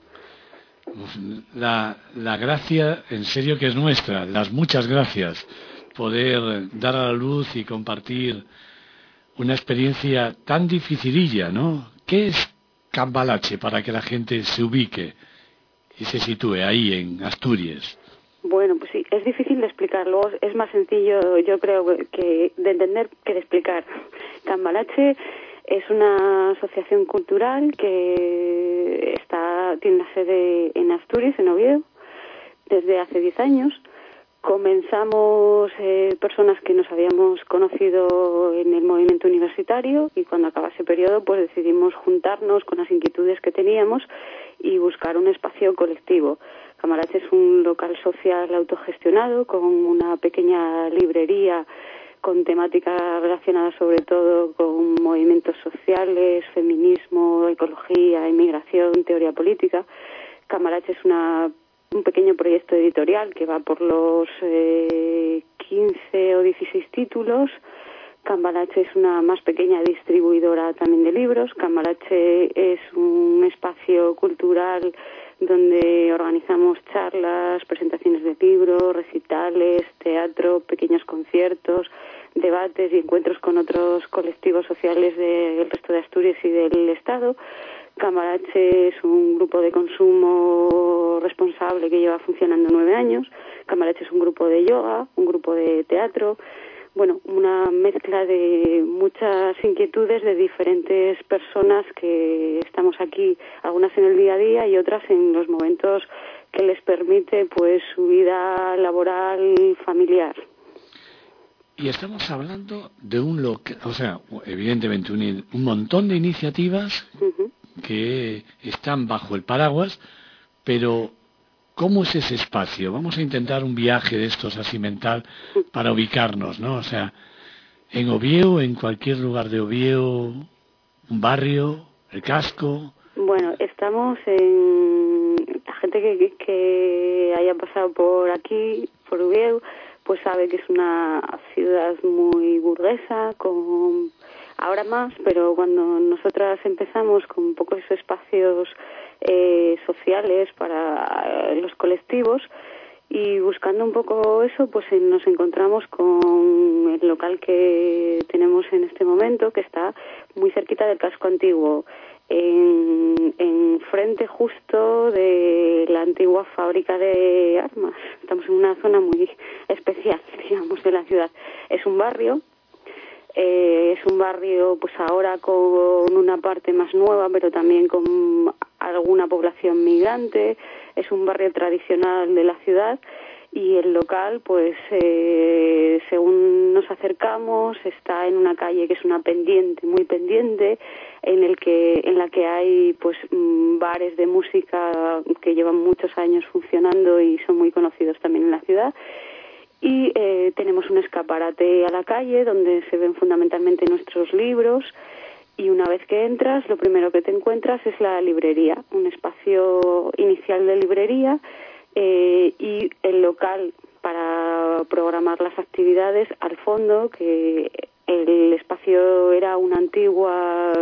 La, la gracia, en serio, que es nuestra, las muchas gracias, poder dar a la luz y compartir una experiencia tan dificililla, ¿no? ¿Qué es Cambalache para que la gente se ubique y se sitúe ahí en Asturias? Bueno, pues sí, es difícil de explicarlo, es más sencillo, yo creo, que de entender que de explicar. Cambalache es una asociación cultural que está tiene una sede en Asturias, en Oviedo, desde hace diez años. Comenzamos eh, personas que nos habíamos conocido en el movimiento universitario y cuando acaba ese periodo pues decidimos juntarnos con las inquietudes que teníamos y buscar un espacio colectivo. Cambalache es un local social autogestionado con una pequeña librería con temáticas relacionadas sobre todo con movimientos sociales, feminismo, ecología, inmigración, teoría política. Cambalache es una, un pequeño proyecto editorial que va por los eh, quince o dieciséis títulos. Cambalache es una más pequeña distribuidora también de libros. Cambalache es un espacio cultural donde organizamos charlas, presentaciones de libros, recitales, teatro, pequeños conciertos, debates y encuentros con otros colectivos sociales del resto de Asturias y del Estado. Cambalache es un grupo de consumo responsable que lleva funcionando nueve años. Cambalache es un grupo de yoga, un grupo de teatro. Bueno, una mezcla de muchas inquietudes de diferentes personas que estamos aquí, algunas en el día a día y otras en los momentos que les permite pues su vida laboral y familiar. Y estamos hablando de un local, o sea, evidentemente un, un montón de iniciativas uh-huh. que están bajo el paraguas, pero ¿cómo es ese espacio? Vamos a intentar un viaje de estos así mental para ubicarnos, ¿no? O sea, en Oviedo, en cualquier lugar de Oviedo, un barrio, el casco. Bueno, estamos en la gente que, que haya pasado por aquí, por Uvieu, pues sabe que es una ciudad muy burguesa, con ahora más, pero cuando nosotras empezamos con pocos espacios eh, sociales para los colectivos y buscando un poco eso, pues nos encontramos con el local que tenemos en este momento, que está muy cerquita del casco antiguo, en, en frente justo de la antigua fábrica de armas. Estamos en una zona muy especial, digamos, de la ciudad. Es un barrio, eh, es un barrio pues ahora con una parte más nueva, pero también con alguna población migrante. Es un barrio tradicional de la ciudad. Y el local, pues, eh, según nos acercamos, está en una calle que es una pendiente, muy pendiente, en el que, en la que hay, pues, bares de música que llevan muchos años funcionando y son muy conocidos también en la ciudad. Y eh, tenemos un escaparate a la calle donde se ven fundamentalmente nuestros libros. Y una vez que entras, lo primero que te encuentras es la librería, un espacio inicial de librería. Eh, y el local para programar las actividades al fondo, que el espacio era un antiguo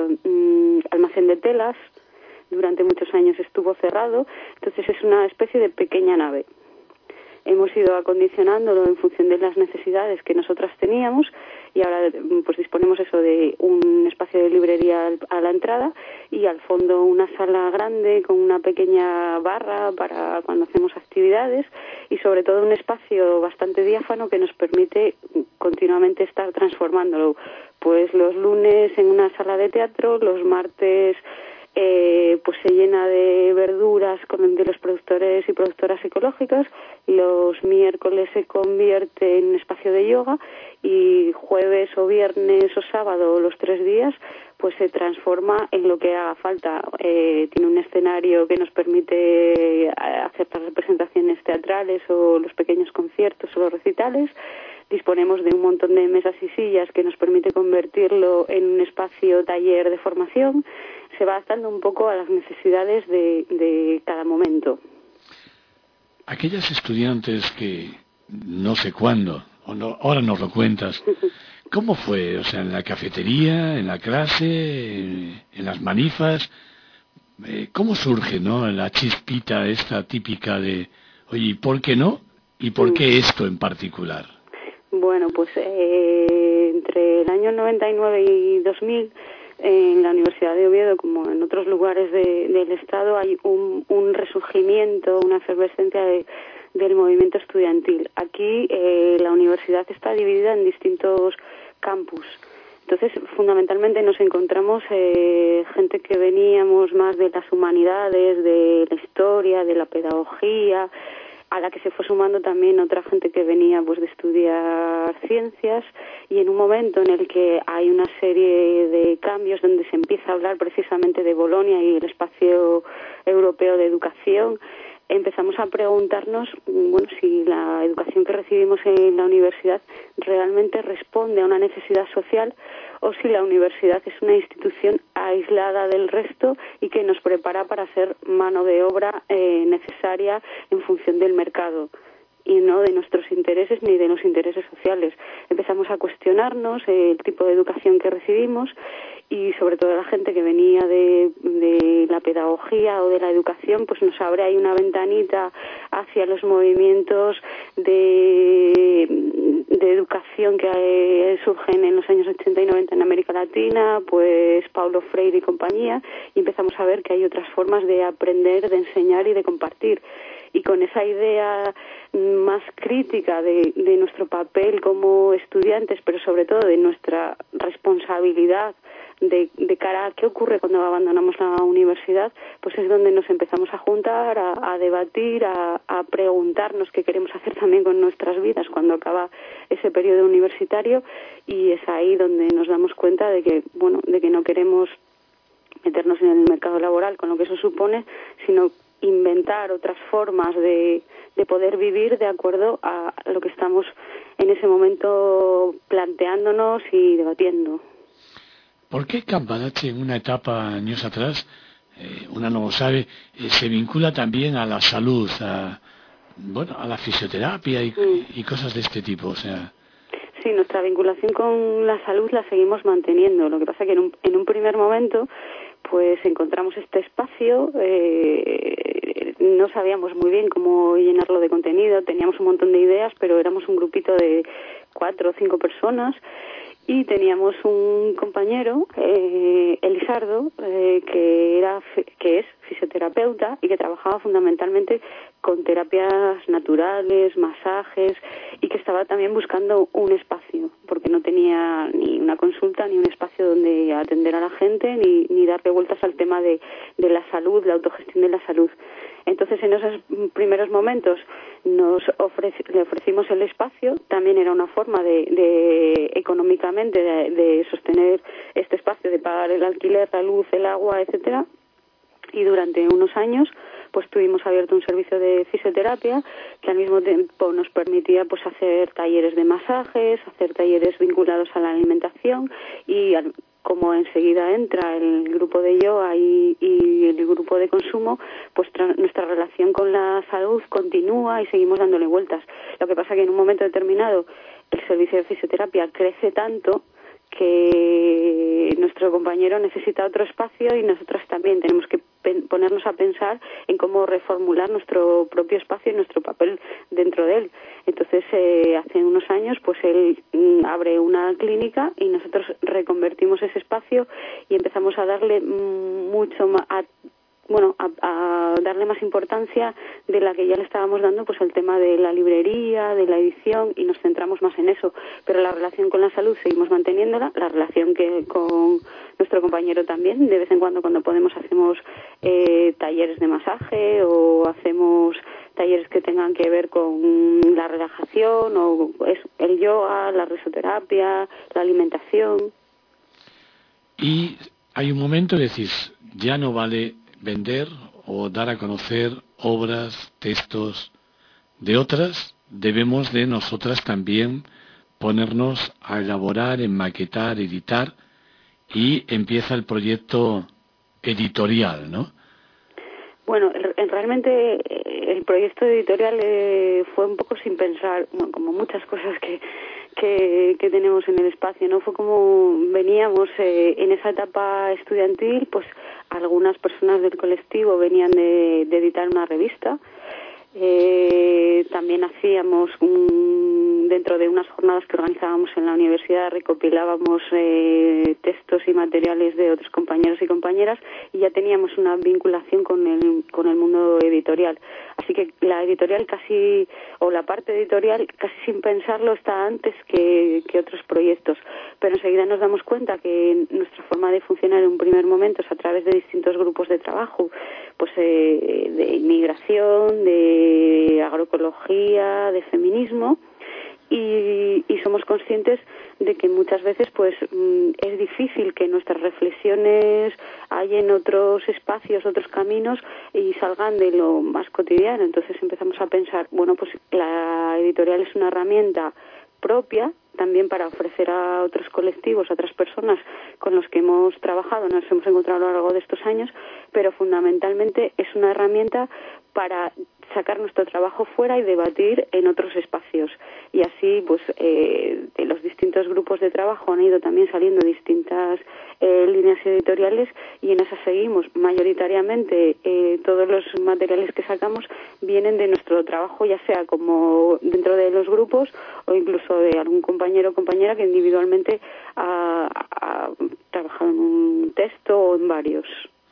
mm, almacén de telas, durante muchos años estuvo cerrado, entonces es una especie de pequeña nave. Hemos ido acondicionándolo en función de las necesidades que nosotras teníamos y ahora pues disponemos eso de un espacio de librería a la entrada y al fondo una sala grande con una pequeña barra para cuando hacemos actividades y sobre todo un espacio bastante diáfano que nos permite continuamente estar transformándolo. Pues los lunes en una sala de teatro, los martes Eh, pues se llena de verduras con, de los productores y productoras ecológicas, los miércoles se convierte en un espacio de yoga y jueves o viernes o sábado, los tres días, pues se transforma en lo que haga falta. Eh, tiene un escenario que nos permite hacer las representaciones teatrales o los pequeños conciertos o los recitales. Disponemos de un montón de mesas y sillas que nos permite convertirlo en un espacio taller de formación. Se va adaptando un poco a las necesidades de, de cada momento. Aquellas estudiantes que no sé cuándo, o no, ahora nos lo cuentas, ¿cómo fue? O sea, en la cafetería, en la clase, en, en las manifas, eh, ¿cómo surge, no, la chispita esta típica de, oye, ¿por qué no? ¿Y por qué esto en particular? Bueno, pues eh, entre el año noventa y nueve y dos mil, en la Universidad de Oviedo, como en otros lugares de, del Estado, hay un, un resurgimiento, una efervescencia de, del movimiento estudiantil. Aquí eh, la universidad está dividida en distintos campus. Entonces, fundamentalmente nos encontramos eh, gente que veníamos más de las humanidades, de la historia, de la pedagogía, a la que se fue sumando también otra gente que venía pues de estudiar ciencias, y en un momento en el que hay una serie de cambios donde se empieza a hablar precisamente de Bolonia y el espacio europeo de educación, empezamos a preguntarnos, bueno, si la educación que recibimos en la universidad realmente responde a una necesidad social o si la universidad es una institución aislada del resto y que nos prepara para ser mano de obra eh, necesaria en función del mercado y no de nuestros intereses ni de los intereses sociales. Empezamos a cuestionarnos el tipo de educación que recibimos y sobre todo la gente que venía de, de la pedagogía o de la educación, pues nos abre ahí una ventanita hacia los movimientos de, de educación que eh, surgen en los años ochenta y noventa en América Latina, pues Paulo Freire y compañía, y empezamos a ver que hay otras formas de aprender, de enseñar y de compartir. Y con esa idea más crítica de, de nuestro papel como estudiantes, pero sobre todo de nuestra responsabilidad de, de cara a qué ocurre cuando abandonamos la universidad, pues es donde nos empezamos a juntar, a, a debatir, a, a preguntarnos qué queremos hacer también con nuestras vidas cuando acaba ese periodo universitario, y es ahí donde nos damos cuenta de que, bueno, de que no queremos meternos en el mercado laboral con lo que eso supone, sino inventar otras formas de, de poder vivir de acuerdo a lo que estamos en ese momento planteándonos y debatiendo. ¿Por qué Cambalache en una etapa años atrás eh, una no lo sabe, eh, se vincula también a la salud, a, bueno, a la fisioterapia y, mm. y cosas de este tipo, o sea... Sí, nuestra vinculación con la salud la seguimos manteniendo. Lo que pasa es que en un, en un primer momento pues encontramos este espacio, eh, no sabíamos muy bien cómo llenarlo de contenido, teníamos un montón de ideas, pero éramos un grupito de cuatro o cinco personas y teníamos un compañero, eh, Elisardo, eh, que era que es fisioterapeuta y que trabajaba fundamentalmente con terapias naturales, masajes, y que estaba también buscando un espacio, porque no tenía ni una consulta ni un espacio donde atender a la gente ni, ni darle vueltas al tema de, de la salud, la autogestión de la salud. Entonces, en esos primeros momentos nos ofreci- le ofrecimos el espacio. También era una forma de, de económicamente de, de sostener este espacio, de pagar el alquiler, la luz, el agua, etcétera. Y durante unos años pues tuvimos abierto un servicio de fisioterapia que al mismo tiempo nos permitía pues hacer talleres de masajes, hacer talleres vinculados a la alimentación, y al, como enseguida entra el grupo de yoga y, y el grupo de consumo, pues tra- nuestra relación con la salud continúa y seguimos dándole vueltas. Lo que pasa que en un momento determinado el servicio de fisioterapia crece tanto que nuestro compañero necesita otro espacio y nosotras también tenemos que pen- ponernos a pensar en cómo reformular nuestro propio espacio y nuestro papel dentro de él. Entonces, eh, hace unos años, pues él mm, abre una clínica y nosotros reconvertimos ese espacio y empezamos a darle mm, mucho más, a, bueno, a, a darle más importancia de la que ya le estábamos dando, pues el tema de la librería, de la edición, y nos centramos más en eso. Pero la relación con la salud seguimos manteniéndola, la relación que con nuestro compañero también. De vez en cuando, cuando podemos, hacemos eh, talleres de masaje o hacemos talleres que tengan que ver con la relajación o es el yoga, la risoterapia, la alimentación. Y hay un momento que decís, ya no vale vender o dar a conocer obras, textos de otras, debemos de nosotras también ponernos a elaborar, enmaquetar, editar, y empieza el proyecto editorial, ¿no? Bueno, realmente el proyecto editorial eh, fue un poco sin pensar, bueno, como muchas cosas que, que, que tenemos en el espacio, ¿no? Fue como veníamos eh, en esa etapa estudiantil, pues algunas personas del colectivo venían de, de editar una revista. Eh, también hacíamos un, dentro de unas jornadas que organizábamos en la universidad, recopilábamos eh, textos y materiales de otros compañeros y compañeras, y ya teníamos una vinculación con el con el mundo editorial. Así que la editorial casi, o la parte editorial casi sin pensarlo, está antes que, que otros proyectos. Pero enseguida nos damos cuenta que nuestra forma de funcionar en un primer momento es a través de distintos grupos de trabajo, pues eh, de inmigración, de agroecología, de feminismo, y, y somos conscientes de que muchas veces pues es difícil que nuestras reflexiones hallen otros espacios, otros caminos y salgan de lo más cotidiano. Entonces empezamos a pensar, bueno, pues la editorial es una herramienta propia también para ofrecer a otros colectivos, a otras personas con los que hemos trabajado, nos hemos encontrado a lo largo de estos años, pero fundamentalmente es una herramienta para sacar nuestro trabajo fuera y debatir en otros espacios. Y así, pues, eh, de los distintos grupos de trabajo han ido también saliendo distintas eh, líneas editoriales, y en esas seguimos. Mayoritariamente, eh, todos los materiales que sacamos vienen de nuestro trabajo, ya sea como dentro de los grupos o incluso de algún compañero o compañera que individualmente ha, ha trabajado en un texto o en varios.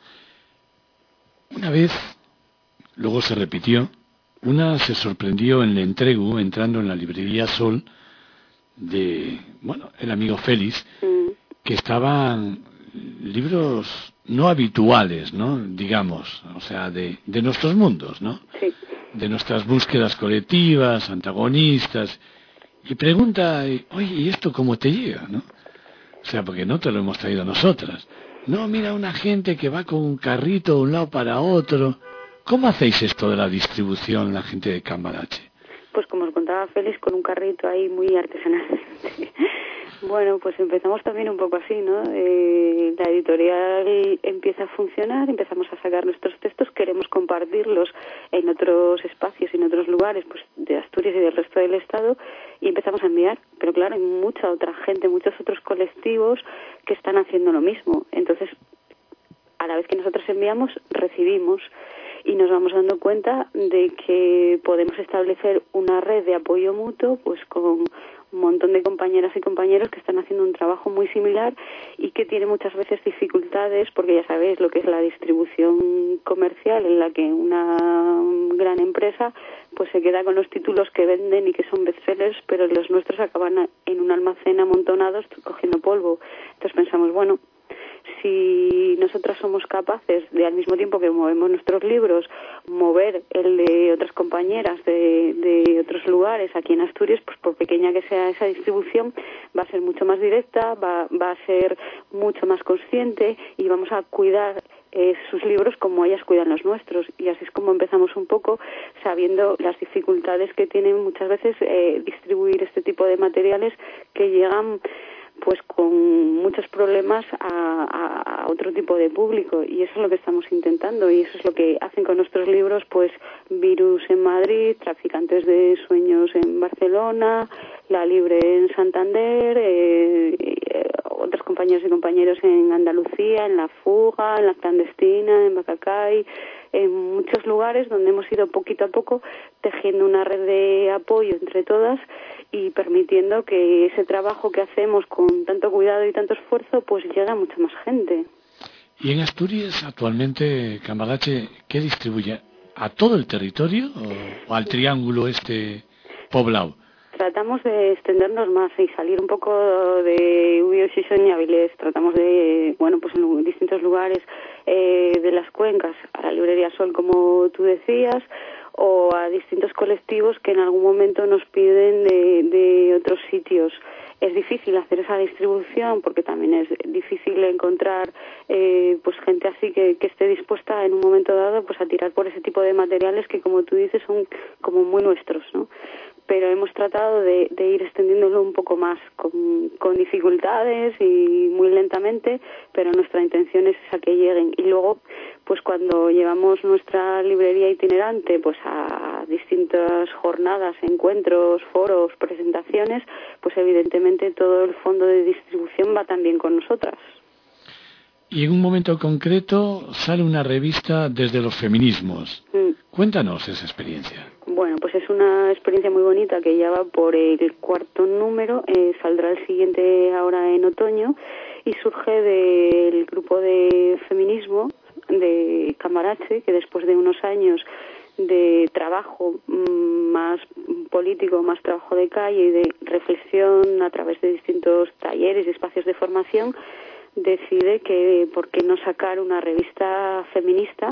Una vez, luego se repitió, una se sorprendió en el entregu, entrando en la librería Sol, de, bueno, el amigo Félix, mm. que estaban libros no habituales, ¿no? Digamos, o sea, de, de nuestros mundos, ¿no? Sí. De nuestras búsquedas colectivas, antagonistas, y pregunta, oye, ¿y esto cómo te llega, no? O sea, porque no te lo hemos traído nosotras. No, mira, una gente que va con un carrito de un lado para otro. ¿Cómo hacéis esto de la distribución, la gente de Cambalache? Pues como os contaba Félix, con un carrito ahí muy artesanalmente. Bueno, pues empezamos también un poco así, ¿no? Eh, la editorial empieza a funcionar, empezamos a sacar nuestros textos, queremos compartirlos en otros espacios, en otros lugares, pues de Asturias y del resto del Estado, y empezamos a enviar. Pero claro, hay mucha otra gente, muchos otros colectivos que están haciendo lo mismo. Entonces, a la vez que nosotros enviamos, recibimos, y nos vamos dando cuenta de que podemos establecer una red de apoyo mutuo, pues con un montón de compañeras y compañeros que están haciendo un trabajo muy similar y que tiene muchas veces dificultades, porque ya sabéis lo que es la distribución comercial, en la que una gran empresa pues se queda con los títulos que venden y que son bestsellers, pero los nuestros acaban en un almacén amontonados cogiendo polvo. Entonces pensamos, bueno, si nosotras somos capaces de, al mismo tiempo que movemos nuestros libros, mover el de otras compañeras de, de otros lugares aquí en Asturias, pues por pequeña que sea esa distribución, va a ser mucho más directa, va, va a ser mucho más consciente y vamos a cuidar eh, sus libros como ellas cuidan los nuestros. Y así es como empezamos un poco, sabiendo las dificultades que tienen muchas veces eh, distribuir este tipo de materiales que llegan pues con muchos problemas a, a, a otro tipo de público, y eso es lo que estamos intentando, y eso es lo que hacen con nuestros libros, pues Virus en Madrid, Traficantes de Sueños en Barcelona, La Libre en Santander, eh, eh, otros compañeros y compañeros en Andalucía, en La Fuga, en La Clandestina, en Bacacay, en muchos lugares donde hemos ido poquito a poco tejiendo una red de apoyo entre todas y permitiendo que ese trabajo que hacemos con tanto cuidado y tanto esfuerzo pues llegue a mucha más gente. Y en Asturias actualmente, Cambalache, ¿qué distribuye? ¿A todo el territorio o, o al triángulo este poblado? Tratamos de extendernos más y salir un poco de Ubió, Xixón y Avilés. Tratamos de, bueno, pues en distintos lugares eh, de las cuencas, a la librería Sol, como tú decías, o a distintos colectivos que en algún momento nos piden de, de otros sitios. Es difícil hacer esa distribución porque también es difícil encontrar eh, pues gente así que, que esté dispuesta en un momento dado pues a tirar por ese tipo de materiales que, como tú dices, son como muy nuestros, ¿no? Pero hemos tratado de, de ir extendiéndolo un poco más, con, con dificultades y muy lentamente, pero nuestra intención es a que lleguen. Y luego, pues cuando llevamos nuestra librería itinerante pues a distintas jornadas, encuentros, foros, presentaciones, pues evidentemente todo el fondo de distribución va también con nosotras. Y en un momento concreto sale una revista desde los feminismos. Mm. Cuéntanos esa experiencia. Bueno, pues es una experiencia muy bonita que ya va por el cuarto número, eh, saldrá el siguiente ahora en otoño y surge del grupo de feminismo de Cambalache, que después de unos años de trabajo mmm, más político, más trabajo de calle y de reflexión a través de distintos talleres y espacios de formación, decide que por qué no sacar una revista feminista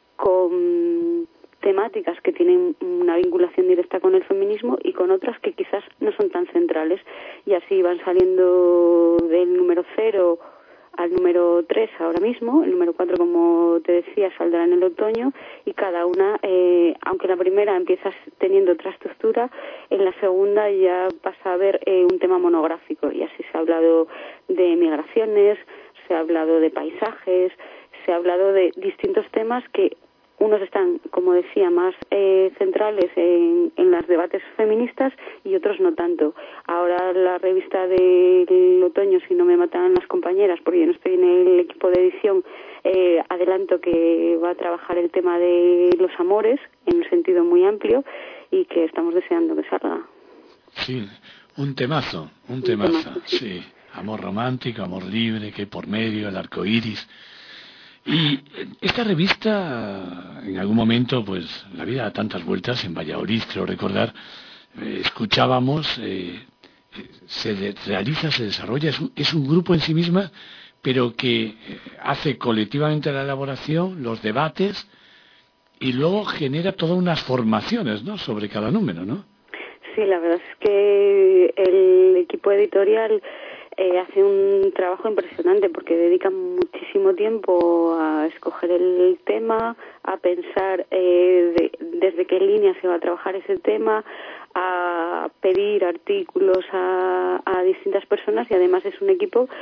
con temáticas que tienen una vinculación directa con el feminismo y con otras que quizás no son tan centrales, y así van saliendo del número cero al número tres ahora mismo. El número cuatro, como te decía, saldrá en el otoño, y cada una, eh, aunque la primera empieza teniendo otra estructura, en la segunda ya pasa a haber eh, un tema monográfico, y así se ha hablado de migraciones, se ha hablado de paisajes, se ha hablado de distintos temas que unos están, como decía, más eh, centrales en, en los debates feministas y otros no tanto. Ahora la revista del otoño, si no me matan las compañeras, porque yo no estoy en el equipo de edición, eh, adelanto que va a trabajar el tema de los amores en un sentido muy amplio y que estamos deseando que salga. Sí, un temazo, un, un temazo, temazo sí. sí. Amor romántico, amor libre, que por medio, el arco iris. Y esta revista, en algún momento, pues la vida da tantas vueltas, en Valladolid, creo recordar, eh, escuchábamos, eh, se de, realiza, se desarrolla, es un, es un grupo en sí misma, pero que eh, hace colectivamente la elaboración, los debates, y luego genera todas unas formaciones, ¿no?, sobre cada número, ¿no? Sí, la verdad es que el equipo editorial Eh, hace un trabajo impresionante porque dedican muchísimo tiempo a escoger el tema, a pensar eh, de, desde qué línea se va a trabajar ese tema, a pedir artículos a, a distintas personas, y además es un equipo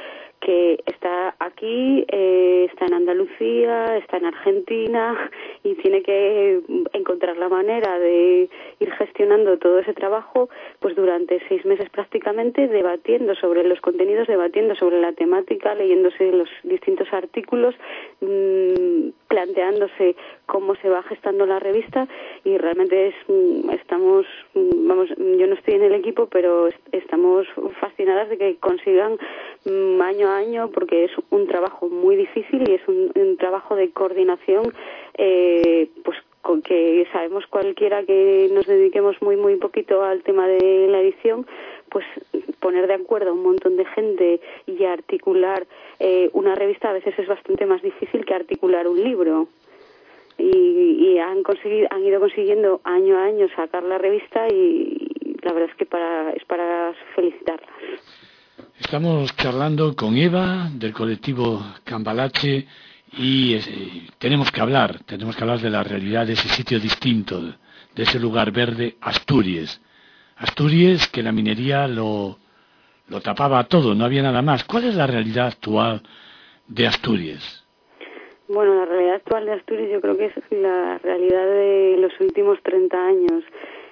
que está aquí, eh, está en Andalucía, está en Argentina y tiene que encontrar la manera de ir gestionando todo ese trabajo pues durante seis meses prácticamente, debatiendo sobre los contenidos, debatiendo sobre la temática, leyéndose los distintos artículos, mmm, planteándose cómo se va gestando la revista y realmente es, estamos, vamos, yo no estoy en el equipo, pero estamos fascinadas de que consigan año a año, porque es un trabajo muy difícil y es un, un trabajo de coordinación, eh, pues con que sabemos cualquiera que nos dediquemos muy muy poquito al tema de la edición, pues poner de acuerdo a un montón de gente y articular eh, una revista a veces es bastante más difícil que articular un libro. Y, y han conseguido, han ido consiguiendo año a año sacar la revista y, y la verdad es que para, es para felicitarlas. Estamos charlando con Eva del colectivo Cambalache y eh, tenemos que hablar, tenemos que hablar de la realidad de ese sitio distinto, de ese lugar verde, Asturias. Asturias, que la minería lo, lo tapaba todo, no había nada más. ¿Cuál es la realidad actual de Asturias? Bueno, la realidad actual de Asturias yo creo que es la realidad de los últimos treinta años,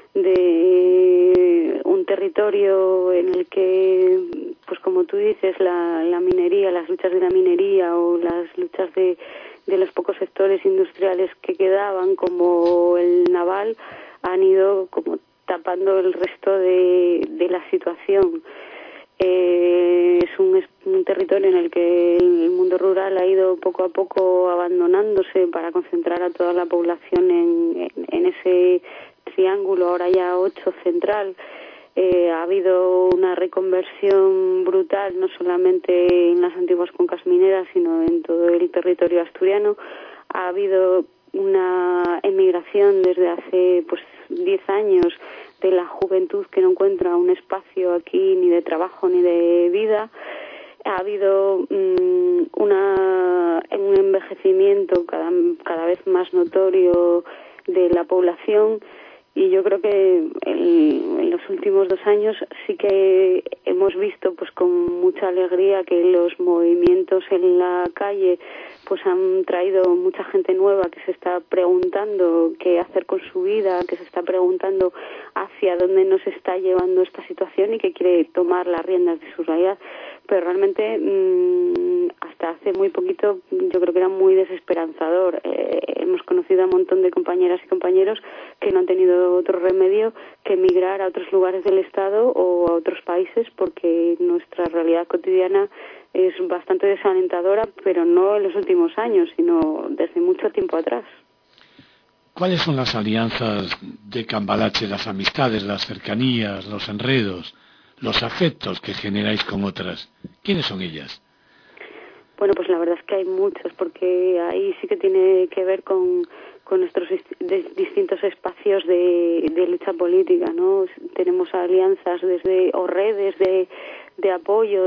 de un territorio en el que, pues como tú dices, la, la minería, las luchas de la minería o las luchas de, de los pocos sectores industriales que quedaban, como el naval, han ido como tapando el resto de, de la situación. Eh, es un, es un territorio en el que el mundo rural ha ido poco a poco abandonándose para concentrar a toda la población en, en, en ese triángulo, ahora ya ocho, central. Eh, ha habido una reconversión brutal, no solamente en las antiguas cuencas mineras, sino en todo el territorio asturiano. Ha habido una emigración desde hace pues diez años de la juventud que no encuentra un espacio aquí ni de trabajo ni de vida. Ha habido um, una, un envejecimiento cada, cada vez más notorio de la población y yo creo que el, en los últimos dos años sí que hemos visto pues con mucha alegría que los movimientos en la calle pues han traído mucha gente nueva que se está preguntando qué hacer con su vida, que se está preguntando hacia dónde nos está llevando esta situación y que quiere tomar las riendas de su realidad. Pero realmente mmm, hasta hace muy poquito yo creo que era muy desesperanzador. Eh, hemos conocido a un montón de compañeras y compañeros que no han tenido otro remedio que emigrar a otros lugares del Estado o a otros países porque nuestra realidad cotidiana es bastante desalentadora, pero no en los últimos años, sino desde mucho tiempo atrás. ¿Cuáles son las alianzas de Cambalache, las amistades, las cercanías, los enredos, los afectos que generáis con otras? ¿Quiénes son ellas? Bueno, pues la verdad es que hay muchos, porque ahí sí que tiene que ver con, con nuestros distintos espacios de, de lucha política, ¿no? Tenemos alianzas desde, o redes de, de apoyo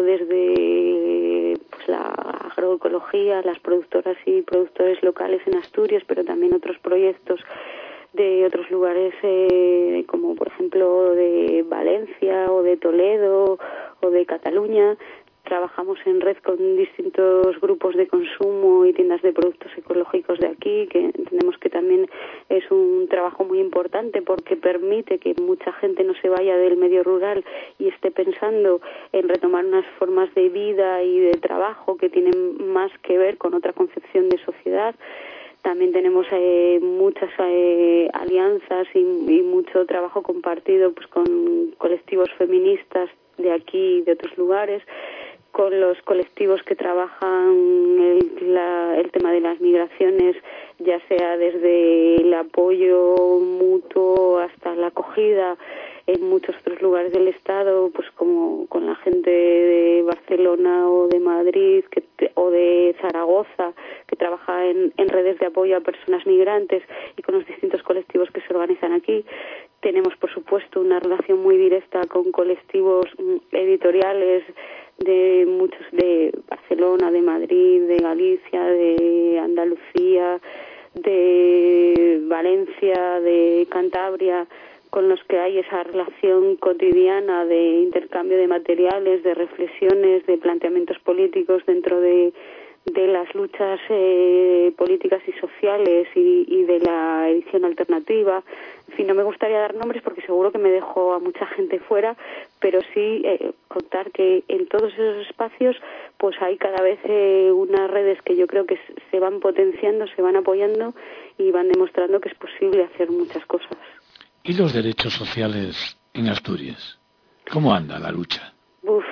desde pues, la agroecología, las productoras y productores locales en Asturias, pero también otros proyectos de otros lugares eh, como por ejemplo de Valencia o de Toledo o de Cataluña. Trabajamos en red con distintos grupos de consumo y tiendas de productos ecológicos de aquí, que entendemos que también es un trabajo muy importante porque permite que mucha gente no se vaya del medio rural y esté pensando en retomar unas formas de vida y de trabajo que tienen más que ver con otra concepción de sociedad. También tenemos eh, muchas eh, alianzas y, y mucho trabajo compartido pues con colectivos feministas de aquí y de otros lugares, con los colectivos que trabajan el, la, el tema de las migraciones, ya sea desde el apoyo mutuo hasta la acogida en muchos otros lugares del Estado, pues como con la gente de Barcelona o de Madrid que, o de Zaragoza, que trabaja en, en redes de apoyo a personas migrantes y con los distintos colectivos que se organizan aquí. Tenemos, por supuesto, una relación muy directa con colectivos editoriales de muchos de Barcelona, de Madrid, de Galicia, de Andalucía, de Valencia, de Cantabria, con los que hay esa relación cotidiana de intercambio de materiales, de reflexiones, de planteamientos políticos dentro de, de las luchas eh, políticas y sociales y, y de la edición alternativa. En fin, no me gustaría dar nombres porque seguro que me dejo a mucha gente fuera, pero sí eh, contar que en todos esos espacios pues hay cada vez eh, unas redes que yo creo que se van potenciando, se van apoyando y van demostrando que es posible hacer muchas cosas. ¿Y los derechos sociales en Asturias? ¿Cómo anda la lucha? Uf.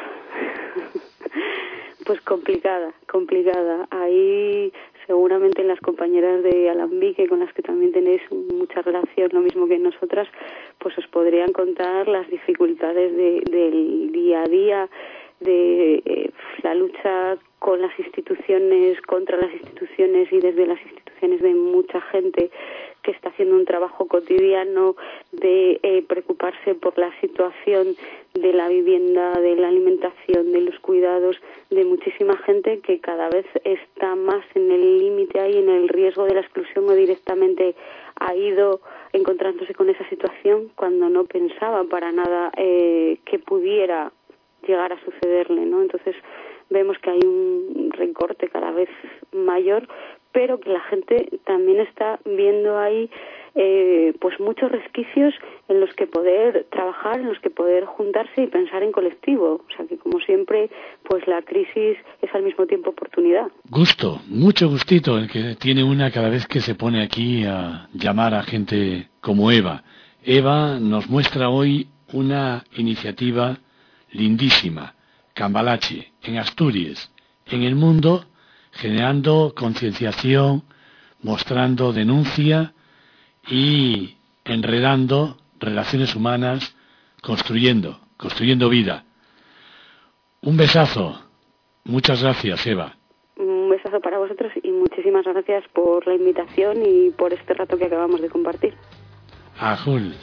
Pues complicada, complicada. Ahí seguramente las compañeras de Alambique, con las que también tenéis mucha relación, lo mismo que nosotras, pues os podrían contar las dificultades de, del día a día, de eh, la lucha con las instituciones, contra las instituciones y desde las instituciones de mucha gente que está haciendo un trabajo cotidiano de eh, preocuparse por la situación de la vivienda, de la alimentación, de los cuidados, de muchísima gente que cada vez está más en el límite ahí, en el riesgo de la exclusión o directamente ha ido encontrándose con esa situación cuando no pensaba para nada eh, que pudiera llegar a sucederle, ¿no? Entonces vemos que hay un recorte cada vez mayor, pero que la gente también está viendo ahí eh, pues muchos resquicios en los que poder trabajar, en los que poder juntarse y pensar en colectivo. O sea que, como siempre, pues la crisis es al mismo tiempo oportunidad. Gusto, mucho gustito el que tiene una cada vez que se pone aquí a llamar a gente como Eva. Eva nos muestra hoy una iniciativa lindísima, Cambalache, en Asturias, en el mundo, generando concienciación, mostrando denuncia y enredando relaciones humanas, construyendo, construyendo vida. Un besazo. Muchas gracias, Eva. Un besazo para vosotros y muchísimas gracias por la invitación y por este rato que acabamos de compartir. Ajul.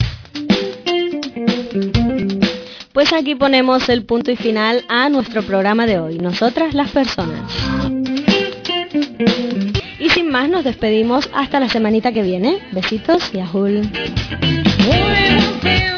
Pues aquí ponemos el punto y final a nuestro programa de hoy, Nosotras las Personas. Y sin más nos despedimos hasta la semanita que viene. Besitos y ajul.